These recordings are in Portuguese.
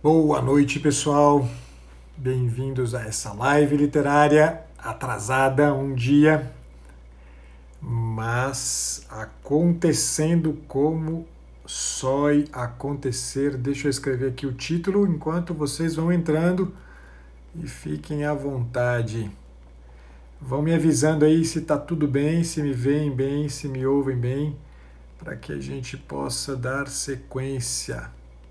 Boa noite, pessoal. Bem-vindos a essa live literária atrasada um dia, mas acontecendo como só acontecer. Deixa eu escrever aqui o título enquanto vocês vão entrando e fiquem à vontade. Vão me avisando aí se está tudo bem, se me veem bem, se me ouvem bem, para que a gente possa dar sequência.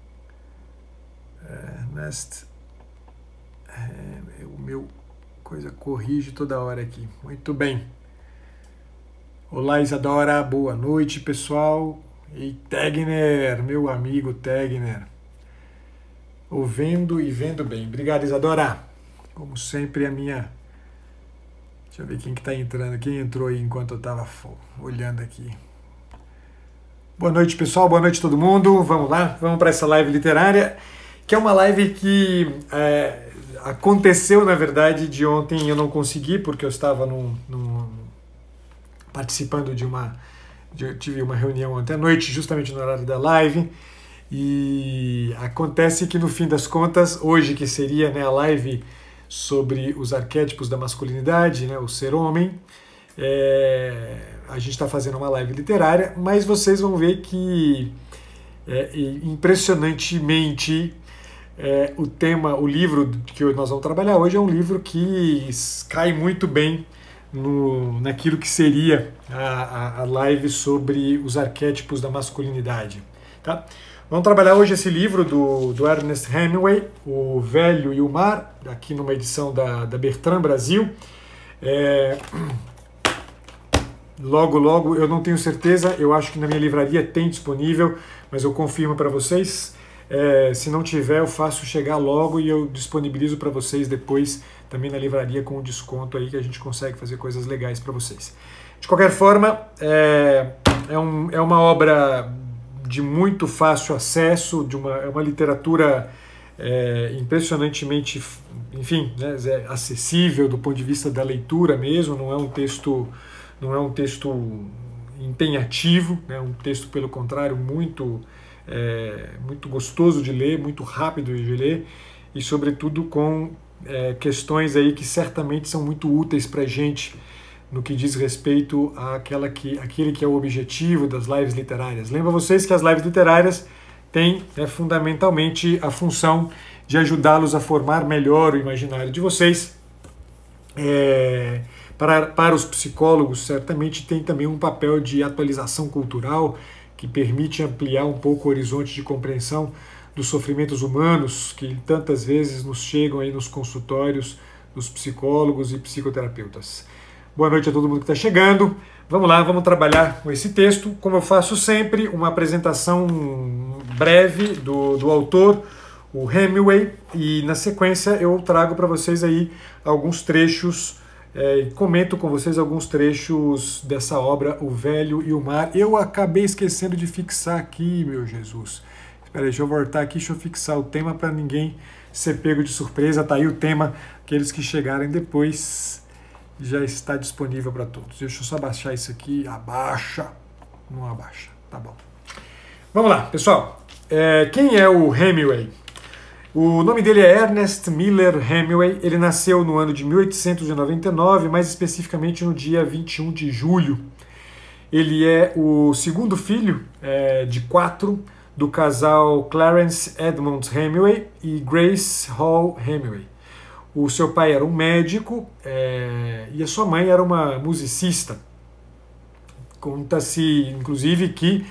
O meu coisa corrige toda hora aqui. Muito bem. Olá, Isadora. Boa noite, pessoal. E Tegner, meu amigo Tegner. Ouvindo e vendo bem. Obrigado, Isadora. Como sempre, a minha... Deixa eu ver quem que está entrando. Quem entrou aí enquanto eu estava olhando aqui. Boa noite, pessoal. Boa noite, todo mundo. Vamos lá. Vamos para essa live literária, que é uma live que aconteceu, na verdade, de ontem. Eu não consegui, porque eu estava participando eu tive uma reunião ontem à noite, justamente no horário da live, e acontece que, no fim das contas, hoje, que seria, a live sobre os arquétipos da masculinidade, o ser homem, a gente está fazendo uma live literária, mas vocês vão ver que, impressionantemente, o livro que nós vamos trabalhar hoje é um livro que cai muito bem naquilo que seria a live sobre os arquétipos da masculinidade. Tá? Vamos trabalhar hoje esse livro do Ernest Hemingway, O Velho e o Mar, aqui numa edição da Bertrand Brasil. Logo, eu não tenho certeza, eu acho que na minha livraria tem disponível, mas eu confirmo para vocês. Se não tiver, eu faço chegar logo e eu disponibilizo para vocês depois também na livraria com desconto aí, que a gente consegue fazer coisas legais para vocês. De qualquer forma, é uma obra de muito fácil acesso, é uma literatura impressionantemente, enfim, acessível do ponto de vista da leitura mesmo. Não é um texto empenhativo, um texto, pelo contrário, muito gostoso de ler, muito rápido de ler, e sobretudo com questões aí que certamente são muito úteis para a gente no que diz respeito àquele que é o objetivo das lives literárias. Lembro vocês que as lives literárias têm fundamentalmente a função de ajudá-los a formar melhor o imaginário de vocês. Para os psicólogos, certamente tem também um papel de atualização cultural que permite ampliar um pouco o horizonte de compreensão dos sofrimentos humanos que tantas vezes nos chegam aí nos consultórios dos psicólogos e psicoterapeutas. Boa noite a todo mundo que está chegando. Vamos lá, vamos trabalhar com esse texto. Como eu faço sempre, uma apresentação breve do autor, o Hemingway, e na sequência eu trago para vocês aí alguns trechos, comento com vocês alguns trechos dessa obra, O Velho e o Mar. Eu acabei esquecendo de fixar aqui, meu Jesus. Espera aí, deixa eu voltar aqui, deixa eu fixar o tema para ninguém ser pego de surpresa. Tá aí o tema, aqueles que chegarem depois já está disponível para todos. Deixa eu só abaixar isso aqui. Abaixa. Não abaixa, tá bom. Vamos lá, pessoal. Quem é o Hemingway? O nome dele é Ernest Miller Hemingway. Ele nasceu no ano de 1899, mais especificamente no dia 21 de julho. Ele é o segundo filho de 4 do casal Clarence Edmund Hemingway e Grace Hall Hemingway. O seu pai era um médico e a sua mãe era uma musicista. Conta-se, inclusive, que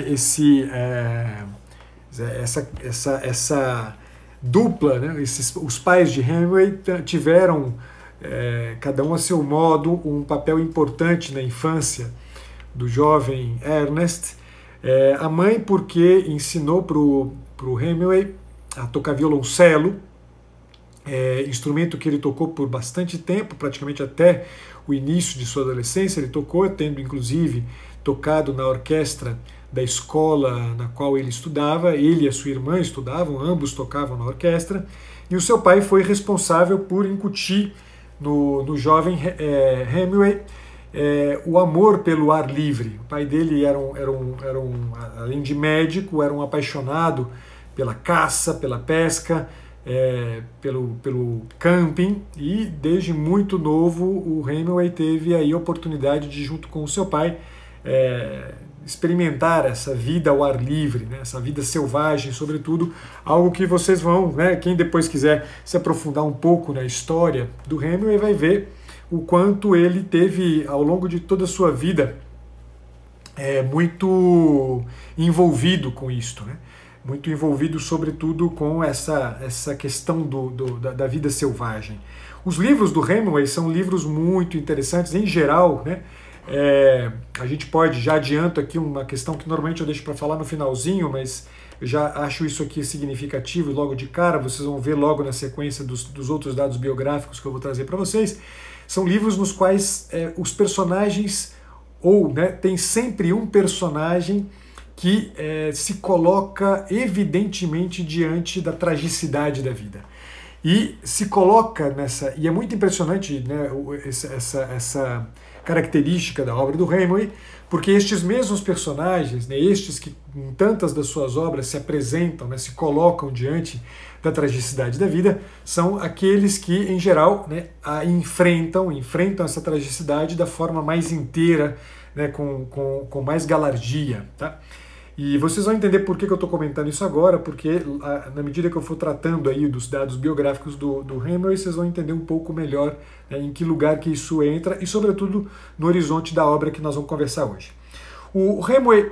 essa dupla, os pais de Hemingway tiveram, cada um a seu modo, um papel importante na infância do jovem Ernest. A mãe, porque ensinou para o Hemingway a tocar violoncelo, instrumento que ele tocou por bastante tempo, praticamente até o início de sua adolescência. Ele tocou, tendo inclusive tocado na orquestra da escola na qual ele estudava. Ele e a sua irmã estudavam, ambos tocavam na orquestra, e o seu pai foi responsável por incutir no jovem Hemingway o amor pelo ar livre. O pai dele além de médico, era um apaixonado pela caça, pela pesca, pelo camping, e desde muito novo o Hemingway teve aí a oportunidade de, junto com o seu pai, experimentar essa vida ao ar livre, né, essa vida selvagem, sobretudo, algo que vocês vão, né, quem depois quiser se aprofundar um pouco na história do Hemingway vai ver o quanto ele teve, ao longo de toda a sua vida, muito envolvido com isto, né? Muito envolvido, sobretudo, com essa questão da vida selvagem. Os livros do Hemingway são livros muito interessantes, em geral, né? A gente pode, já adianto aqui uma questão que normalmente eu deixo para falar no finalzinho, mas eu já acho isso aqui significativo e logo de cara, vocês vão ver logo na sequência dos outros dados biográficos que eu vou trazer para vocês. São livros nos quais os personagens, tem sempre um personagem que se coloca evidentemente diante da tragicidade da vida. E se coloca nessa... E é muito impressionante, né, essa característica da obra do Hemingway, porque estes mesmos personagens, né, estes que em tantas das suas obras se apresentam, né, se colocam diante da tragicidade da vida, são aqueles que, em geral, né, enfrentam essa tragicidade da forma mais inteira, né, com mais galardia. Tá? E vocês vão entender por que eu estou comentando isso agora, porque na medida que eu for tratando aí dos dados biográficos do Hemingway, vocês vão entender um pouco melhor, né, em que lugar que isso entra e, sobretudo, no horizonte da obra que nós vamos conversar hoje. O Hemingway,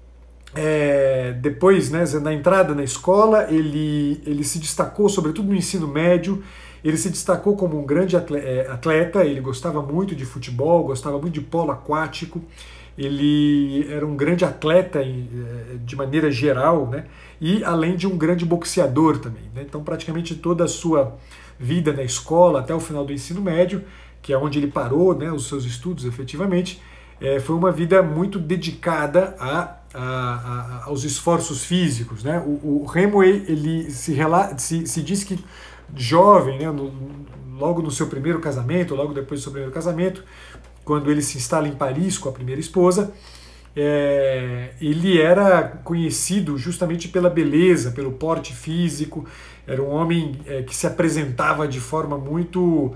depois, né, na entrada na escola, ele se destacou, sobretudo no ensino médio. Ele se destacou como um grande atleta, ele gostava muito de futebol, gostava muito de polo aquático. Ele era um grande atleta de maneira geral, né? E além de um grande boxeador também, né? Então praticamente toda a sua vida na escola, até o final do ensino médio, que é onde ele parou, né, os seus estudos efetivamente, foi uma vida muito dedicada aos esforços físicos, né? O Hemingway, ele se diz que jovem, né, logo no seu primeiro casamento, logo depois do seu primeiro casamento, quando ele se instala em Paris com a primeira esposa, ele era conhecido justamente pela beleza, pelo porte físico. Era um homem que se apresentava de forma muito,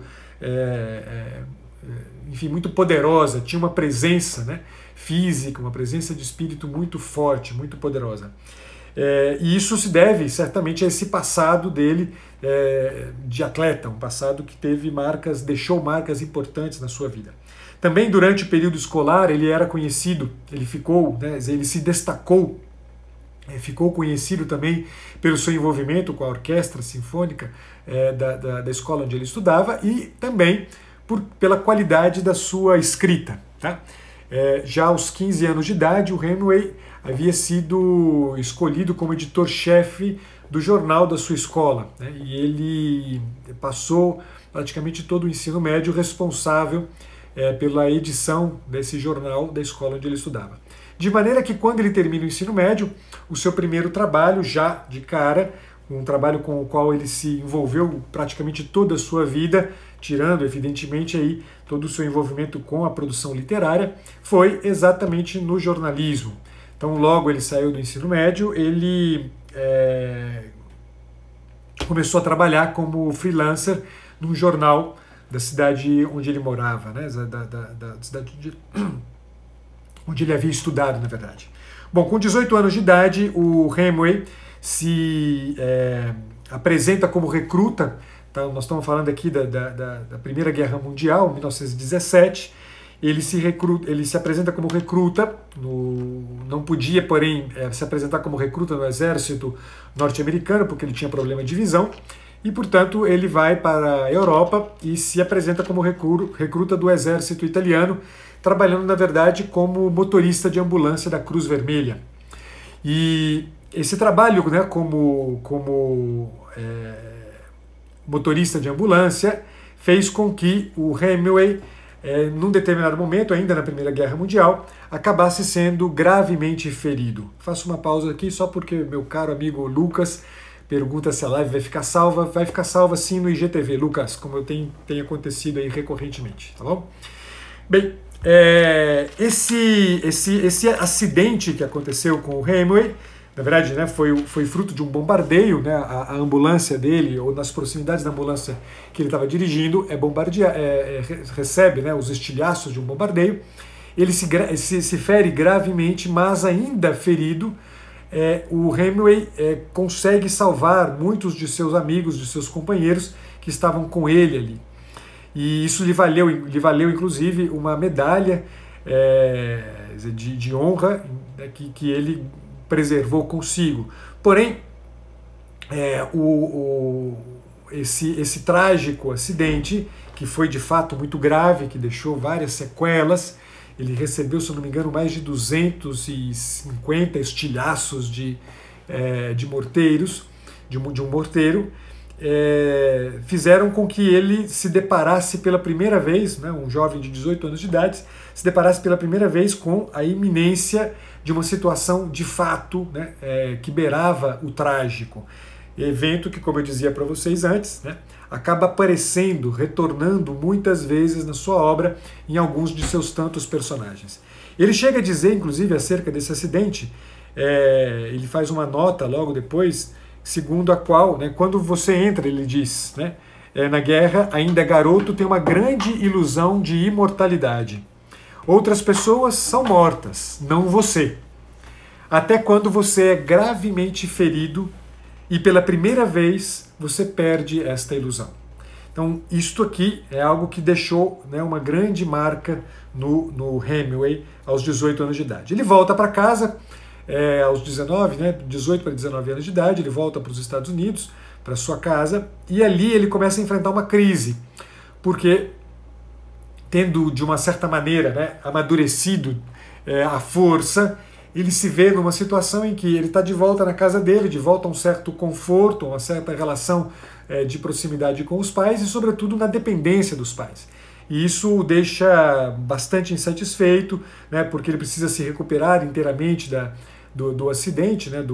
muito poderosa, tinha uma presença, né, física, uma presença de espírito muito forte, muito poderosa. E isso se deve certamente a esse passado dele de atleta, um passado que deixou marcas importantes na sua vida. Também durante o período escolar ele era conhecido, ele se destacou, ficou conhecido também pelo seu envolvimento com a orquestra sinfônica da escola onde ele estudava e também pela qualidade da sua escrita. Tá? Já aos 15 anos de idade, o Hemingway havia sido escolhido como editor-chefe do jornal da sua escola, né? E ele passou praticamente todo o ensino médio responsável pela edição desse jornal da escola onde ele estudava. De maneira que quando ele termina o ensino médio, o seu primeiro trabalho, já de cara, um trabalho com o qual ele se envolveu praticamente toda a sua vida, tirando evidentemente aí todo o seu envolvimento com a produção literária, foi exatamente no jornalismo. Então logo ele saiu do ensino médio, ele começou a trabalhar como freelancer num jornal da cidade onde ele morava, né? Da cidade onde ele havia estudado, na verdade. Bom, com 18 anos de idade, o Hemingway se apresenta como recruta. Tá? Nós estamos falando aqui da Primeira Guerra Mundial, 1917. Ele se apresenta como recruta, não podia, porém, se apresentar como recruta no exército norte-americano, porque ele tinha problema de visão. E, portanto, ele vai para a Europa e se apresenta como recruta do exército italiano, trabalhando, na verdade, como motorista de ambulância da Cruz Vermelha. E esse trabalho, né, como motorista de ambulância fez com que o Hemingway, num determinado momento, ainda na Primeira Guerra Mundial, acabasse sendo gravemente ferido. Faço uma pausa aqui só porque meu caro amigo Lucas pergunta se a live vai ficar salva. Vai ficar salva sim no IGTV, Lucas, como tem acontecido aí recorrentemente, tá bom? Bem, esse acidente que aconteceu com o Hemingway Na verdade, né, foi fruto de um bombardeio, né, a ambulância dele, ou nas proximidades da ambulância que ele estava dirigindo, recebe, né, os estilhaços de um bombardeio. Ele se fere gravemente, mas ainda ferido, o Hemingway consegue salvar muitos de seus amigos, de seus companheiros que estavam com ele ali. E isso lhe valeu inclusive, uma medalha de honra, né, que ele preservou consigo. Porém, esse trágico acidente, que foi de fato muito grave, que deixou várias sequelas, ele recebeu, se eu não me engano, mais de 250 estilhaços de morteiros, de um morteiro, fizeram com que ele se deparasse pela primeira vez, né, um jovem de 18 anos de idade, se deparasse pela primeira vez com a iminência de uma situação de fato, né, que beirava o trágico. Evento que, como eu dizia para vocês antes, né, acaba aparecendo, retornando muitas vezes na sua obra, em alguns de seus tantos personagens. Ele chega a dizer, inclusive, acerca desse acidente, ele faz uma nota logo depois, segundo a qual, né, quando você entra, ele diz, né, na guerra, ainda garoto, tem uma grande ilusão de imortalidade. Outras pessoas são mortas, não você. Até quando você é gravemente ferido e pela primeira vez você perde esta ilusão. Então, isto aqui é algo que deixou, né, uma grande marca no Hemingway aos 18 anos de idade. Ele volta para casa aos 19, né, 18 para 19 anos de idade, ele volta para os Estados Unidos, para sua casa, e ali ele começa a enfrentar uma crise, porque tendo de uma certa maneira, né, amadurecido a força, ele se vê numa situação em que ele está de volta na casa dele, de volta a um certo conforto, uma certa relação de proximidade com os pais e, sobretudo, na dependência dos pais. E isso o deixa bastante insatisfeito, né, porque ele precisa se recuperar inteiramente do acidente, né,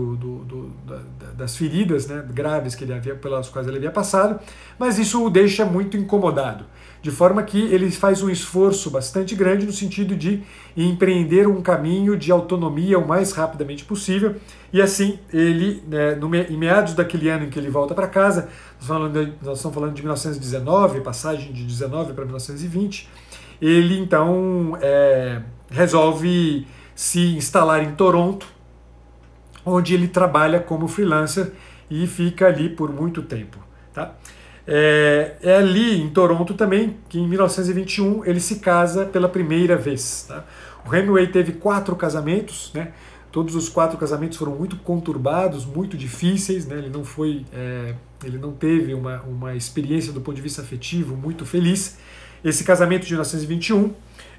das feridas, né, graves pelas quais ele havia passado, mas isso o deixa muito incomodado, de forma que ele faz um esforço bastante grande no sentido de empreender um caminho de autonomia o mais rapidamente possível, e assim ele, né, em meados daquele ano em que ele volta para casa, nós estamos falando de 1919, passagem de 19 para 1920, ele então resolve se instalar em Toronto, onde ele trabalha como freelancer e fica ali por muito tempo. Tá? É ali em Toronto também que em 1921 ele se casa pela primeira vez. Tá? O Hemingway teve 4 casamentos, né? Todos os 4 casamentos foram muito conturbados, muito difíceis, né? Ele não teve uma experiência do ponto de vista afetivo muito feliz. Esse casamento de 1921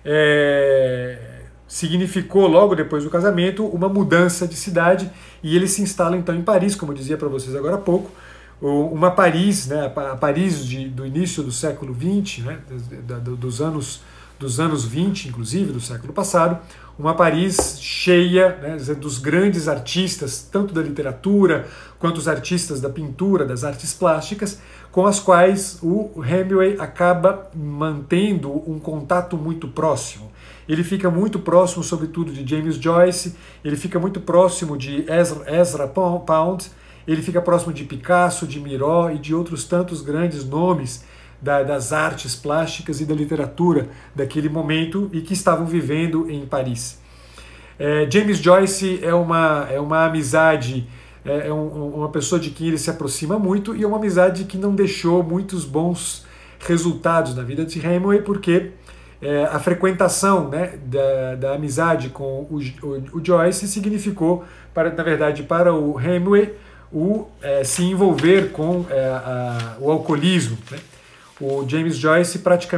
significou, logo depois do casamento, uma mudança de cidade, e ele se instala então em Paris, como eu dizia para vocês agora há pouco, uma Paris, né, a Paris do início do século XX, né, dos anos 20, inclusive, do século passado, uma Paris cheia, né, dos grandes artistas, tanto da literatura quanto os artistas da pintura, das artes plásticas, com as quais o Hemingway acaba mantendo um contato muito próximo. Ele fica muito próximo, sobretudo, de James Joyce, ele fica muito próximo de Ezra Pound, ele fica próximo de Picasso, de Miró e de outros tantos grandes nomes das artes plásticas e da literatura daquele momento e que estavam vivendo em Paris. James Joyce é uma amizade, uma pessoa de quem ele se aproxima muito, e é uma amizade que não deixou muitos bons resultados na vida de Hemingway, porque a frequentação, né, da amizade com o Joyce significou, na verdade, para o Hemingway, se envolver com o alcoolismo, né? Com o James Joyce,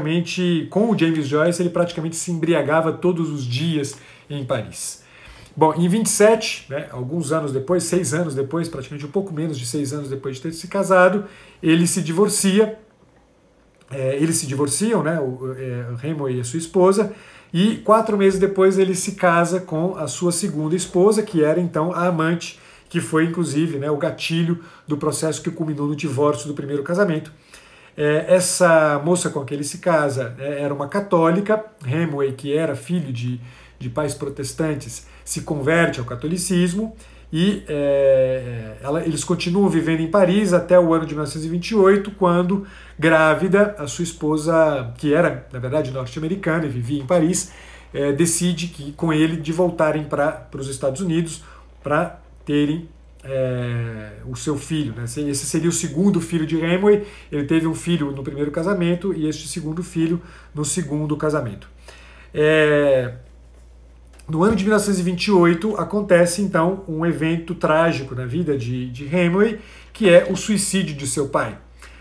ele praticamente se embriagava todos os dias em Paris. Bom, em 27, né, alguns anos depois, 6 anos depois, praticamente um pouco menos de 6 anos depois de ter se casado, ele se divorcia. Eles se divorciam, né, o Hemingway e a sua esposa, e 4 meses depois ele se casa com a sua segunda esposa, que era então a amante, que foi inclusive, né, o gatilho do processo que culminou no divórcio do primeiro casamento. Essa moça com quem ele se casa era uma católica. Hemingway, que era filho de pais protestantes, se converte ao catolicismo, e eles continuam vivendo em Paris até o ano de 1928, quando, grávida, a sua esposa, que era, na verdade, norte-americana e vivia em Paris, decide com ele de voltarem para os Estados Unidos para terem o seu filho. Né? Esse seria o segundo filho de Hemingway. Ele teve um filho no primeiro casamento e este segundo filho no segundo casamento. No ano de 1928 acontece então um evento trágico na vida de Hemingway, que é o suicídio de seu pai.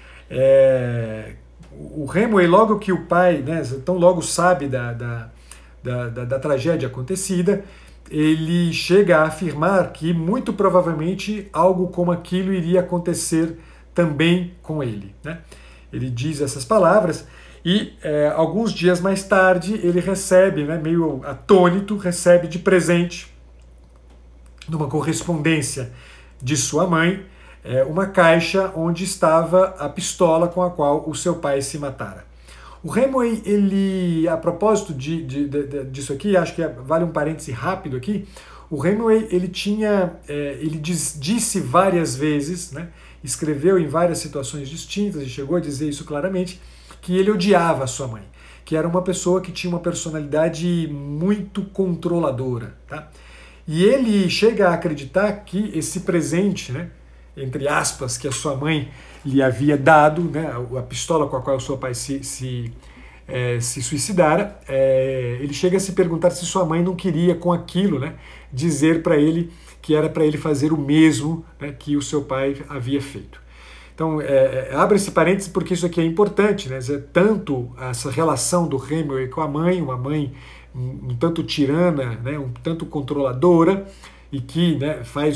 O Hemingway, logo que o pai, né, tão logo sabe da tragédia acontecida, ele chega a afirmar que muito provavelmente algo como aquilo iria acontecer também com ele. Né? Ele diz essas palavras e alguns dias mais tarde ele recebe, né, meio atônito, recebe de presente, numa correspondência de sua mãe, uma caixa onde estava a pistola com a qual o seu pai se matara. O Hemingway, ele, a propósito disso aqui, acho que vale um parêntese rápido aqui, o Hemingway ele disse várias vezes, né, escreveu em várias situações distintas e chegou a dizer isso claramente, que ele odiava a sua mãe, que era uma pessoa que tinha uma personalidade muito controladora. Tá? E ele chega a acreditar que esse presente, né, entre aspas, que a sua mãe lhe havia dado, né, a pistola com a qual o seu pai se suicidara, ele chega a se perguntar se sua mãe não queria com aquilo, né, dizer para ele que era para ele fazer o mesmo, né, que o seu pai havia feito. Então, abre esse parênteses porque isso aqui é importante, né? Tanto essa relação do Hemingway com a mãe, uma mãe um tanto tirana, né, um tanto controladora, e que, né, faz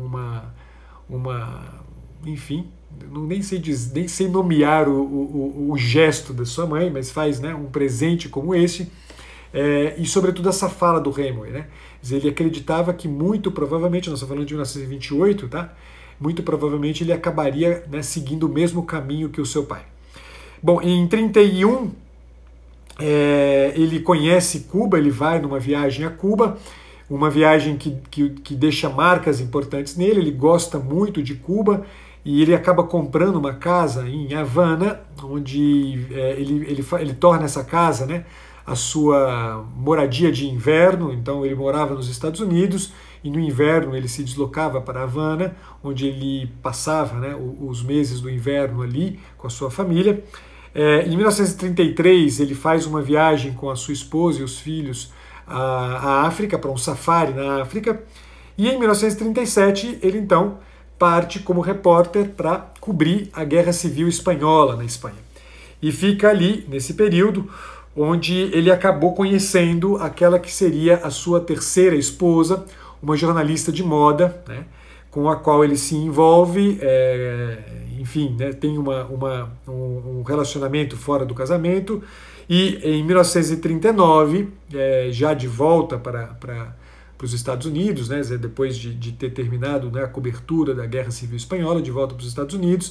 enfim, nem sei nomear o gesto da sua mãe, mas faz, né, um presente como esse, e sobretudo essa fala do Hemingway, né? Ele acreditava que muito provavelmente, nós estamos falando de 1928, tá? Muito provavelmente ele acabaria, né, seguindo o mesmo caminho que o seu pai. Bom, em 1931, ele conhece Cuba, ele vai numa viagem a Cuba, uma viagem que deixa marcas importantes nele, ele gosta muito de Cuba, e ele acaba comprando uma casa em Havana, onde ele torna essa casa, né, a sua moradia de inverno. Então ele morava nos Estados Unidos, e no inverno ele se deslocava para Havana, onde ele passava, né, os meses do inverno ali com a sua família. Em 1933 ele faz uma viagem com a sua esposa e os filhos à África, para um safari na África, e em 1937 ele então parte como repórter para cobrir a Guerra Civil Espanhola na Espanha. E fica ali, nesse período, onde ele acabou conhecendo aquela que seria a sua terceira esposa, uma jornalista de moda, né, com a qual ele se envolve, enfim, né, tem um relacionamento fora do casamento, e em 1939, já de volta para os Estados Unidos, né, depois de ter terminado, né, a cobertura da Guerra Civil Espanhola, de volta para os Estados Unidos,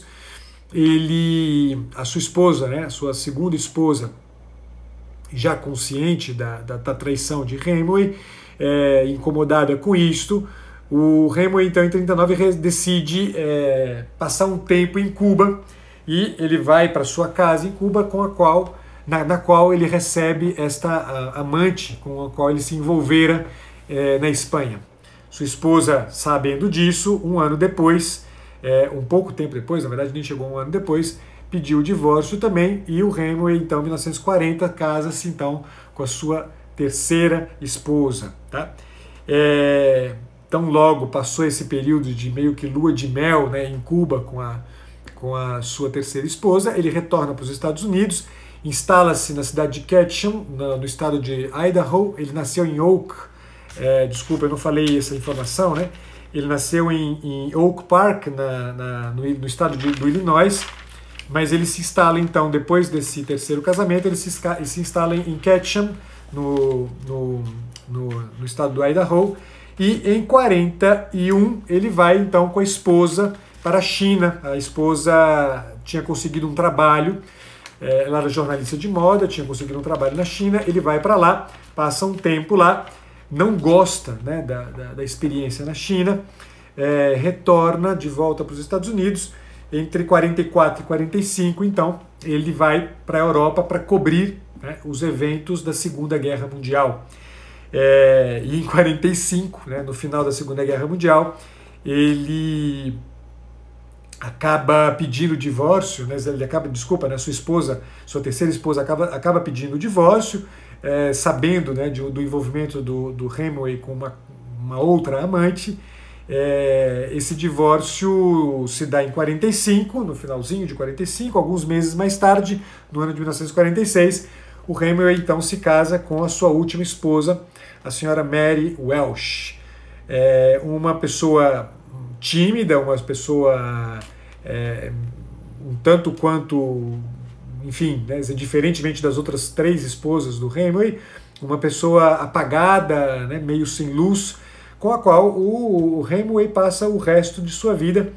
a sua esposa, né, a sua segunda esposa, já consciente da traição de Hemingway, incomodada com isto, o Hemingway, então, em 1939, decide passar um tempo em Cuba, e ele vai para sua casa em Cuba, na qual ele recebe esta amante com a qual ele se envolvera na Espanha. Sua esposa, sabendo disso, um ano depois, um pouco tempo depois, na verdade nem chegou um ano depois, pediu o divórcio também, e o Hemingway, então, em 1940, casa-se então com a sua terceira esposa. Tá? Então logo passou esse período de meio que lua de mel, né, em Cuba com a sua terceira esposa, ele retorna para os Estados Unidos, instala-se na cidade de Ketchum, no estado de Idaho. Ele nasceu em Oak, desculpa, eu não falei essa informação, né? Ele nasceu em Oak Park, no estado do Illinois, mas ele se instala, então, depois desse terceiro casamento, ele se instala em Ketchum, no estado do Idaho, e em 1941 ele vai, então, com a esposa para a China. A esposa tinha conseguido um trabalho, ela era jornalista de moda, tinha conseguido um trabalho na China, ele vai para lá, passa um tempo lá, não gosta, né, da experiência na China, retorna de volta para os Estados Unidos entre 44 e 45, então ele vai para a Europa para cobrir, né, os eventos da Segunda Guerra Mundial. E em 45, né, no final da Segunda Guerra Mundial, ele acaba pedindo divórcio, né, sua terceira esposa acaba pedindo divórcio, sabendo, né, do envolvimento do Hemingway com uma outra amante. Esse divórcio se dá em 45, no finalzinho de 45, alguns meses mais tarde, no ano de 1946, o Hemingway então se casa com a sua última esposa, a senhora Mary Welsh. Uma pessoa tímida, uma pessoa um tanto quanto, enfim, né, diferentemente das outras 3 esposas do Hemingway, uma pessoa apagada, né, meio sem luz, com a qual o Hemingway passa o resto de sua vida.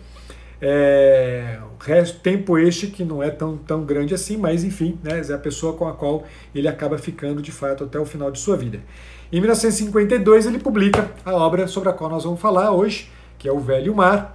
Tempo este que não é tão grande assim, mas enfim, né, é a pessoa com a qual ele acaba ficando de fato até o final de sua vida. Em 1952 ele publica a obra sobre a qual nós vamos falar hoje, que é O Velho Mar.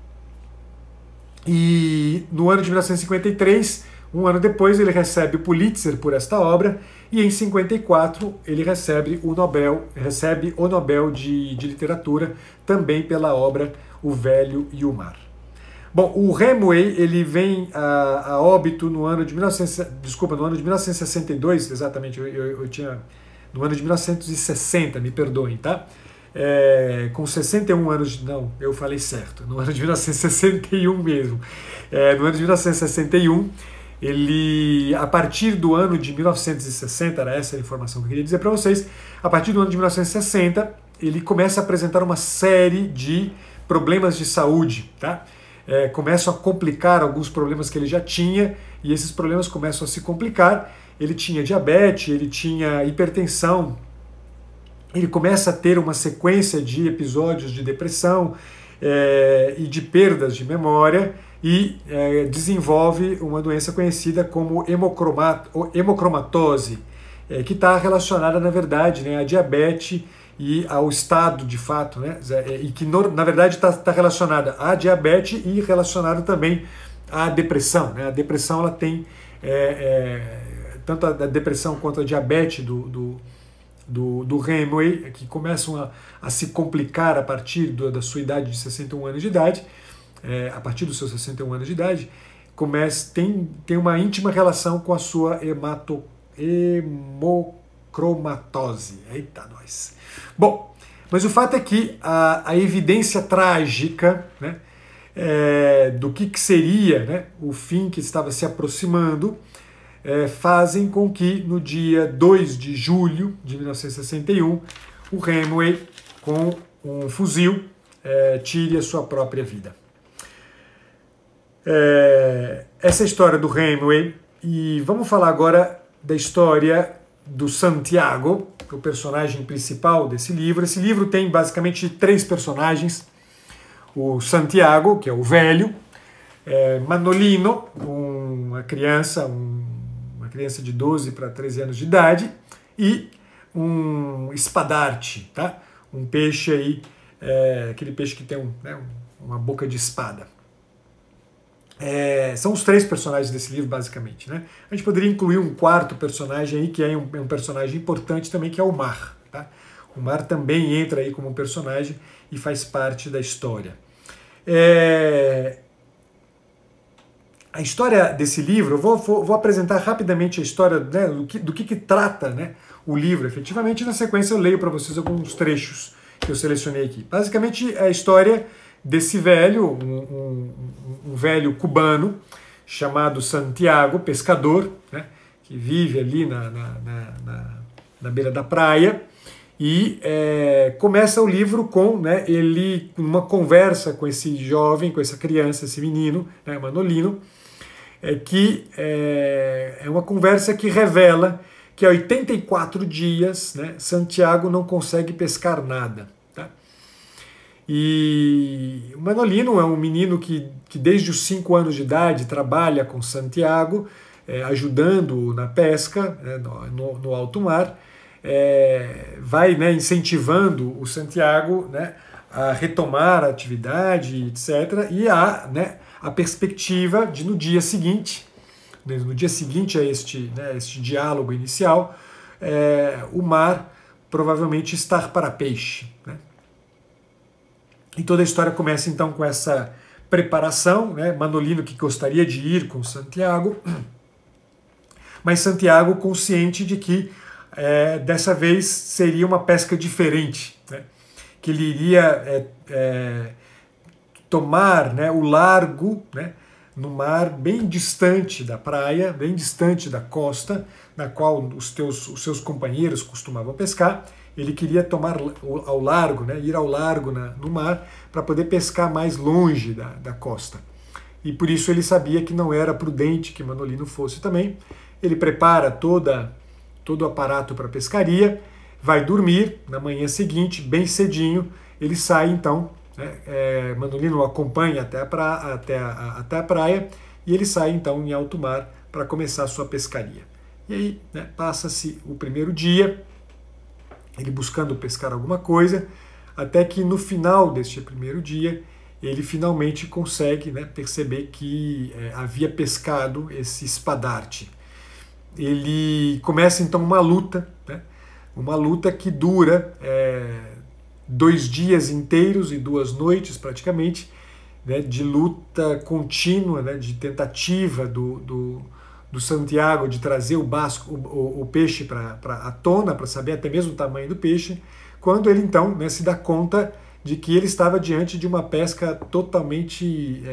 E no ano de 1953, um ano depois, ele recebe o Pulitzer por esta obra, e em 54 ele recebe o Nobel de Literatura, também pela obra O Velho e o Mar. Bom, o Hemingway ele vem a óbito no ano de 1962, exatamente, eu tinha no ano de 1960, me perdoem, tá? Com 61 anos, não, eu falei certo, no ano de 1961 mesmo. No ano de 1961, ele, a partir do ano de 1960, era essa a informação que eu queria dizer para vocês, a partir do ano de 1960, ele começa a apresentar uma série de problemas de saúde, tá? Começam a complicar alguns problemas que ele já tinha, e esses problemas começam a se complicar. Ele tinha diabetes, ele tinha hipertensão, ele começa a ter uma sequência de episódios de depressão e de perdas de memória, e desenvolve uma doença conhecida como hemocromatose, que está relacionada, na verdade, né, à diabetes e ao estado de fato, né, e que na verdade está relacionada à diabetes e relacionada também à depressão, né? A depressão ela tem tanto a depressão quanto a diabetes do Hemingway, que começam a se complicar a partir da sua idade de 61 anos de idade, a partir dos seus 61 anos de idade, tem uma íntima relação com a sua hemocromatose. Eita, nós! Bom, mas o fato é que a evidência trágica, né, do que seria, né, o fim que estava se aproximando, fazem com que no dia 2 de julho de 1961 o Hemingway, com um fuzil, tire a sua própria vida. Essa é a história do Hemingway, e vamos falar agora da história do Santiago, o personagem principal desse livro. Esse livro tem basicamente 3 personagens: o Santiago, que é o velho, Manolino, uma criança de 12 para 13 anos de idade, e um espadarte, tá? Um peixe aí, aquele peixe que tem uma boca de espada. São os 3 personagens desse livro, basicamente, né? A gente poderia incluir um 4º personagem aí, que é um personagem importante também, que é o Mar, tá? O Mar também entra aí como um personagem e faz parte da história. A história desse livro, eu vou apresentar rapidamente a história, né, do que trata, né, o livro. Efetivamente, na sequência eu leio para vocês alguns trechos que eu selecionei aqui. Basicamente, é a história desse velho, um velho cubano chamado Santiago, pescador, né, que vive ali na beira da praia, e começa o livro com, né, ele uma conversa com esse jovem, com essa criança, esse menino, né, Manolino, que é uma conversa que revela que há 84 dias, né, Santiago não consegue pescar nada. Tá? E o Manolino é um menino que desde os 5 anos de idade trabalha com Santiago, ajudando na pesca, né, no alto mar. vai, né, incentivando o Santiago, né, a retomar a atividade, etc. E há, né, a perspectiva de no dia seguinte a este diálogo inicial, o mar provavelmente estar para peixe, né? E toda a história começa então com essa preparação, né? Manolino que gostaria de ir com Santiago, mas Santiago consciente de que dessa vez seria uma pesca diferente, né? Que ele iria tomar, né, o largo, né, no mar bem distante da praia, bem distante da costa, na qual os seus companheiros costumavam pescar. Ele queria tomar ao largo, né, ir ao largo no mar, para poder pescar mais longe da costa. E por isso ele sabia que não era prudente que Manolino fosse também. Ele prepara todo o aparato para a pescaria, vai dormir. Na manhã seguinte, bem cedinho, ele sai então. Manolino o acompanha até a praia e ele sai então em alto mar para começar a sua pescaria. E aí, né, passa-se o primeiro dia, ele buscando pescar alguma coisa, até que no final deste primeiro dia ele finalmente consegue, né, perceber que havia pescado esse espadarte. Ele começa então uma luta, né, que dura 2 dias inteiros e 2 noites praticamente, né, de luta contínua, né, de tentativa do Santiago de trazer o peixe à tona, para saber até mesmo o tamanho do peixe, quando ele então, né, se dá conta de que ele estava diante de uma pesca totalmente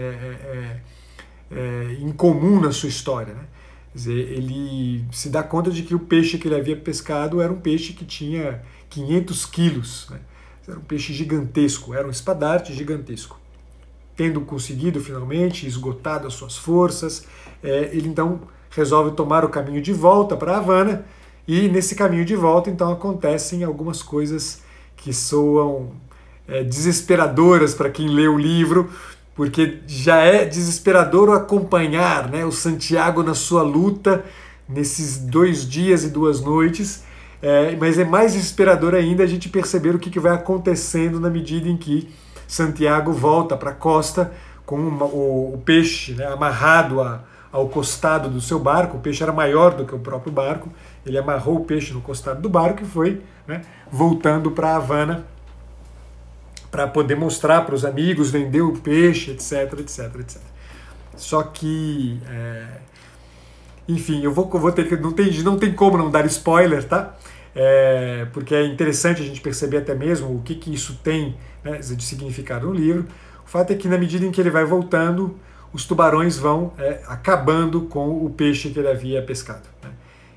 incomum na sua história, né? Quer dizer, ele se dá conta de que o peixe que ele havia pescado era um peixe que tinha 500 quilos, né? Era um peixe gigantesco, era um espadarte gigantesco. Tendo conseguido finalmente, esgotado as suas forças, ele então resolve tomar o caminho de volta para Havana, e nesse caminho de volta então acontecem algumas coisas que soam desesperadoras para quem lê o livro, porque já é desesperador acompanhar, né, o Santiago na sua luta nesses 2 dias e 2 noites, mas é mais desesperador ainda a gente perceber o que vai acontecendo na medida em que Santiago volta para a costa com o peixe, né, amarrado ao costado do seu barco. O peixe era maior do que o próprio barco, ele amarrou o peixe no costado do barco e foi, né, voltando para Havana para poder mostrar para os amigos, vender o peixe, etc, etc, etc. Só que, enfim, eu vou ter que... Não tem como não dar spoiler, tá? Porque é interessante a gente perceber até mesmo o que isso tem, né, de significado no livro. O fato é que na medida em que ele vai voltando, os tubarões vão acabando com o peixe que ele havia pescado, né?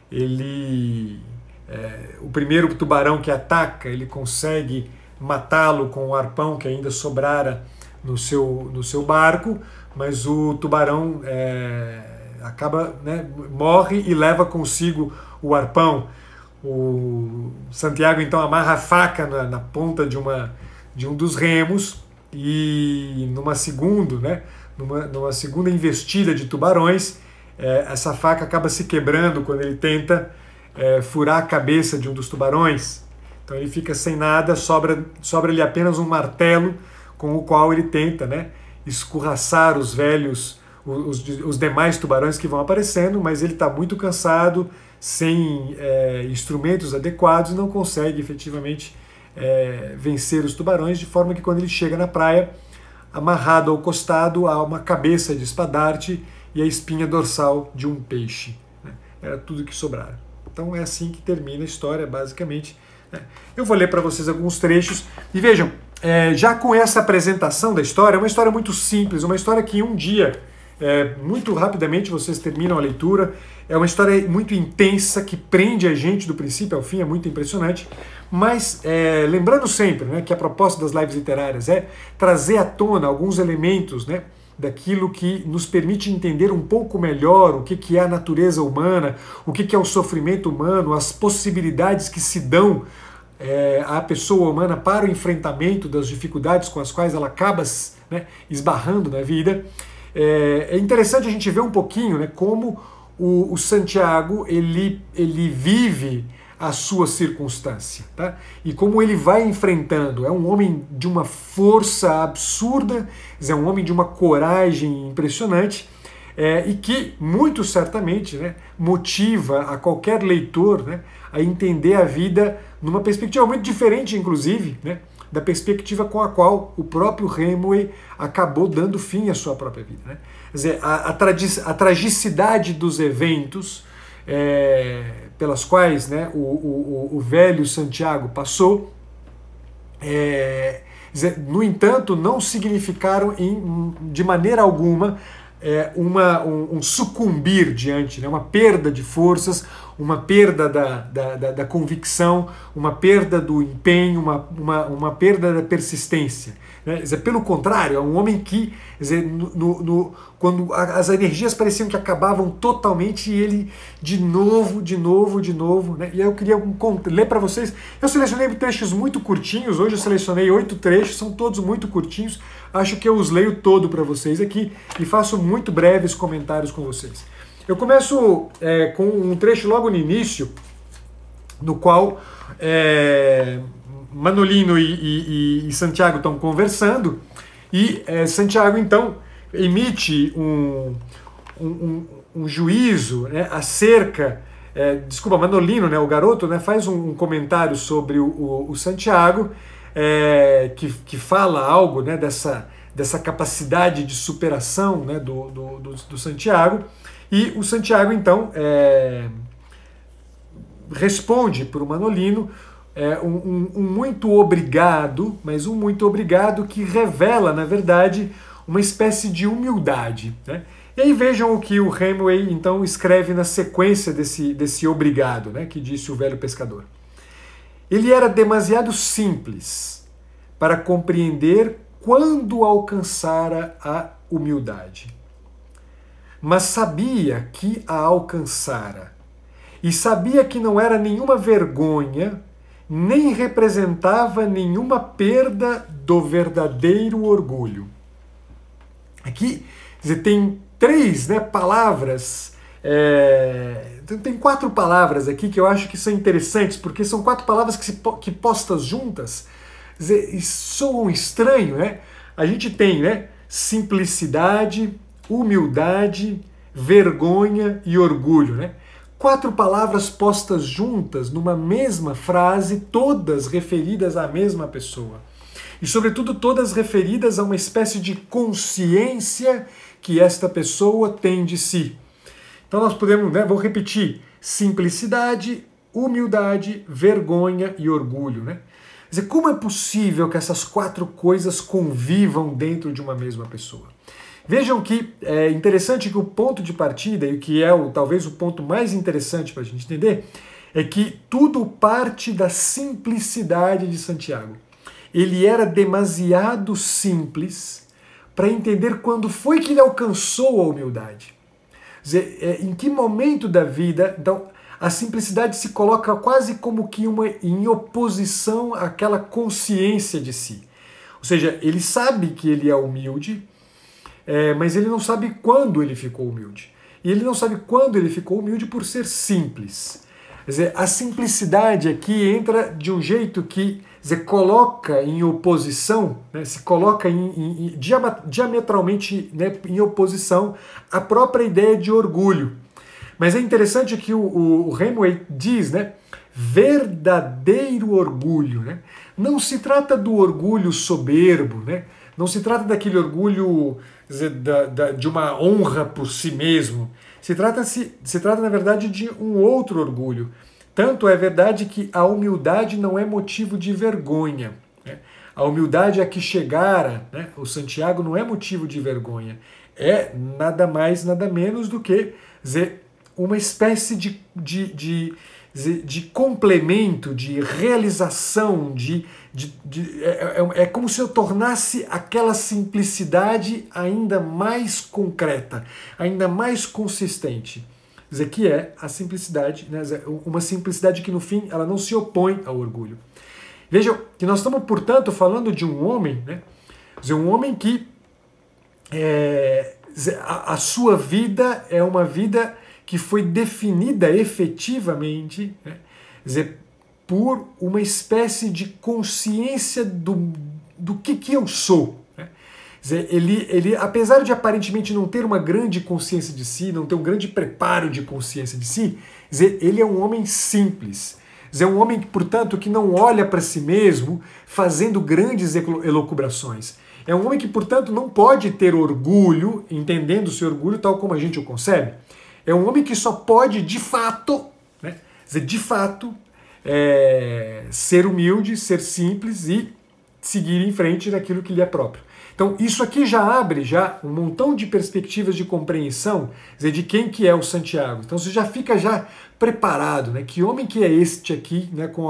O primeiro tubarão que ataca, ele consegue matá-lo com o arpão que ainda sobrara no seu barco, mas o tubarão acaba, né, morre e leva consigo o arpão. O Santiago então amarra a faca na ponta de um dos remos, e numa segunda investida de tubarões, essa faca acaba se quebrando quando ele tenta furar a cabeça de um dos tubarões. Então ele fica sem nada, sobra-lhe apenas um martelo com o qual ele tenta, né, escorraçar os demais tubarões que vão aparecendo, mas ele está muito cansado, sem instrumentos adequados, e não consegue efetivamente vencer os tubarões, de forma que quando ele chega na praia, amarrado ao costado há uma cabeça de espadarte e a espinha dorsal de um peixe, né? Era tudo que sobrara. Então é assim que termina a história, basicamente. Eu vou ler para vocês alguns trechos e vejam, já com essa apresentação da história, é uma história muito simples, uma história que em um dia, muito rapidamente vocês terminam a leitura. É uma história muito intensa, que prende a gente do princípio ao fim, é muito impressionante. Mas lembrando sempre, né, que a proposta das lives literárias é trazer à tona alguns elementos, né, daquilo que nos permite entender um pouco melhor o que é a natureza humana, o que é o sofrimento humano, as possibilidades que se dão à pessoa humana para o enfrentamento das dificuldades com as quais ela acaba, né, esbarrando na vida. É interessante a gente ver um pouquinho, né, como o Santiago ele vive a sua circunstância, tá? E como ele vai enfrentando. É um homem de uma força absurda, é um homem de uma coragem impressionante, e que muito certamente, né, motiva a qualquer leitor, né, a entender a vida numa perspectiva muito diferente, inclusive, né, da perspectiva com a qual o próprio Hemingway acabou dando fim à sua própria vida, né? Quer dizer, a tragicidade dos eventos pelas quais, né, o velho Santiago passou, no entanto, não significaram de maneira alguma um sucumbir diante, né, uma perda de forças, uma perda da convicção, uma perda do empenho, uma perda da persistência. Né? Pelo contrário, é um homem que, quando as energias pareciam que acabavam totalmente, e ele de novo, né? E aí eu queria ler para vocês. Eu selecionei trechos muito curtinhos, hoje eu selecionei 8 trechos, são todos muito curtinhos, acho que eu os leio todo para vocês aqui e faço muito breves comentários com vocês. Eu começo com um trecho logo no início, no qual Manolino e Santiago estão conversando, e Santiago então emite um juízo, né, acerca. Manolino, né, o garoto, né, faz um comentário sobre o Santiago, que fala algo, né, dessa capacidade de superação, né, do Santiago. E o Santiago, então, responde para o Manolino um muito obrigado, mas um muito obrigado que revela, na verdade, uma espécie de humildade, né? E aí vejam o que o Hemingway, então, escreve na sequência desse obrigado, né, que disse o velho pescador. Ele era demasiado simples para compreender quando alcançara a humildade. Mas sabia que a alcançara, e sabia que não era nenhuma vergonha, nem representava nenhuma perda do verdadeiro orgulho. Aqui tem 3, né, palavras, tem 4 palavras aqui que eu acho que são interessantes, porque são 4 palavras que postas juntas soam estranho, né? A gente tem, né, simplicidade, humildade, vergonha e orgulho, né? 4 palavras postas juntas numa mesma frase, todas referidas à mesma pessoa. E, sobretudo, todas referidas a uma espécie de consciência que esta pessoa tem de si. Então nós podemos, né, vou repetir, simplicidade, humildade, vergonha e orgulho, né? Quer dizer, como é possível que essas 4 coisas convivam dentro de uma mesma pessoa? Vejam que é interessante que o ponto de partida, e que é talvez o ponto mais interessante para a gente entender, é que tudo parte da simplicidade de Santiago. Ele era demasiado simples para entender quando foi que ele alcançou a humildade. Quer dizer, em que momento da vida, então, a simplicidade se coloca quase como que em oposição àquela consciência de si. Ou seja, ele sabe que ele é humilde, mas ele não sabe quando ele ficou humilde. E ele não sabe quando ele ficou humilde por ser simples. Quer dizer, a simplicidade aqui entra de um jeito que, quer dizer, coloca em oposição, né, se coloca diametralmente, né, em oposição à própria ideia de orgulho. Mas é interessante que o Hemingway diz, né, verdadeiro orgulho, né? Não se trata do orgulho soberbo, né? Não se trata daquele orgulho, quer dizer, de uma honra por si mesmo. Se trata, na verdade, de um outro orgulho. Tanto é verdade que a humildade não é motivo de vergonha, né? A humildade a que chegara, né, o Santiago, não é motivo de vergonha. É nada mais, nada menos do que, quer dizer, uma espécie de complemento, de realização, é como se eu tornasse aquela simplicidade ainda mais concreta, ainda mais consistente. Quer dizer, que é a simplicidade, né? Uma simplicidade que no fim ela não se opõe ao orgulho. Vejam que nós estamos, portanto, falando de um homem, né? Quer dizer, um homem que a sua vida é uma vida que foi definida efetivamente, né, dizer, por uma espécie de consciência do que eu sou. Né? Quer dizer, ele, apesar de aparentemente não ter uma grande consciência de si, não ter um grande preparo de consciência de si, quer dizer, ele é um homem simples. Quer dizer, um homem, portanto, que não olha para si mesmo fazendo grandes elucubrações. É um homem que, portanto, não pode ter orgulho, entendendo seu orgulho tal como a gente o concebe. É um homem que só pode, de fato, né, quer dizer, de fato, ser humilde, ser simples e seguir em frente daquilo que lhe é próprio. Então, isso aqui já abre um montão de perspectivas de compreensão, quer dizer, de quem que é o Santiago. Então, você já fica preparado, né? Que homem que é este aqui, né, com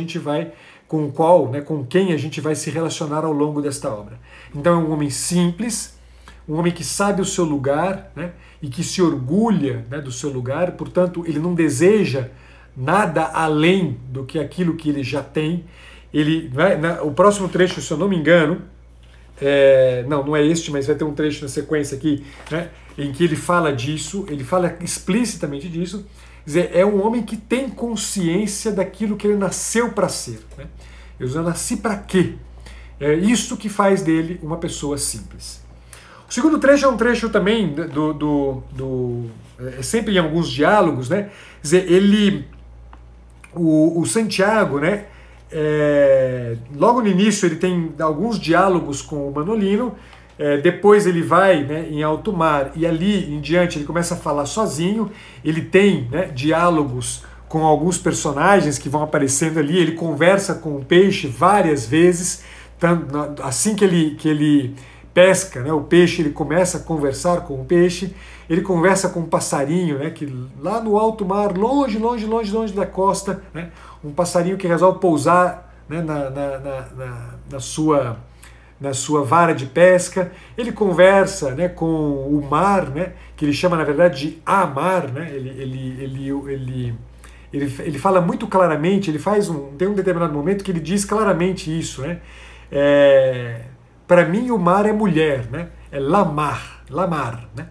quem a gente vai se relacionar ao longo desta obra. Então, é um homem simples, um homem que sabe o seu lugar, né, e que se orgulha, né, do seu lugar, portanto, ele não deseja nada além do que aquilo que ele já tem. O próximo trecho, se eu não me engano, não é este, mas vai ter um trecho na sequência aqui, né, em que ele fala disso, ele fala explicitamente disso. Quer dizer, é um homem que tem consciência daquilo que ele nasceu para ser. Né? Eu nasci para quê? É isso que faz dele uma pessoa simples. O segundo trecho é um trecho também sempre em alguns diálogos, né? Quer dizer, o Santiago, né? Logo no início ele tem alguns diálogos com o Manolino, depois ele vai, né, em alto mar e ali em diante ele começa a falar sozinho, ele tem, né, diálogos com alguns personagens que vão aparecendo ali, ele conversa com o peixe várias vezes, assim que ele pesca, né, o peixe, ele começa a conversar com o peixe, ele conversa com um passarinho, né, que lá no alto mar, longe da costa, né, um passarinho que resolve pousar, né, na sua vara de pesca. Ele conversa, né, com o mar, né, que ele chama na verdade de amar, né, ele fala muito claramente, tem um determinado momento que ele diz claramente isso, né, para mim o mar é mulher, né, é lamar, né.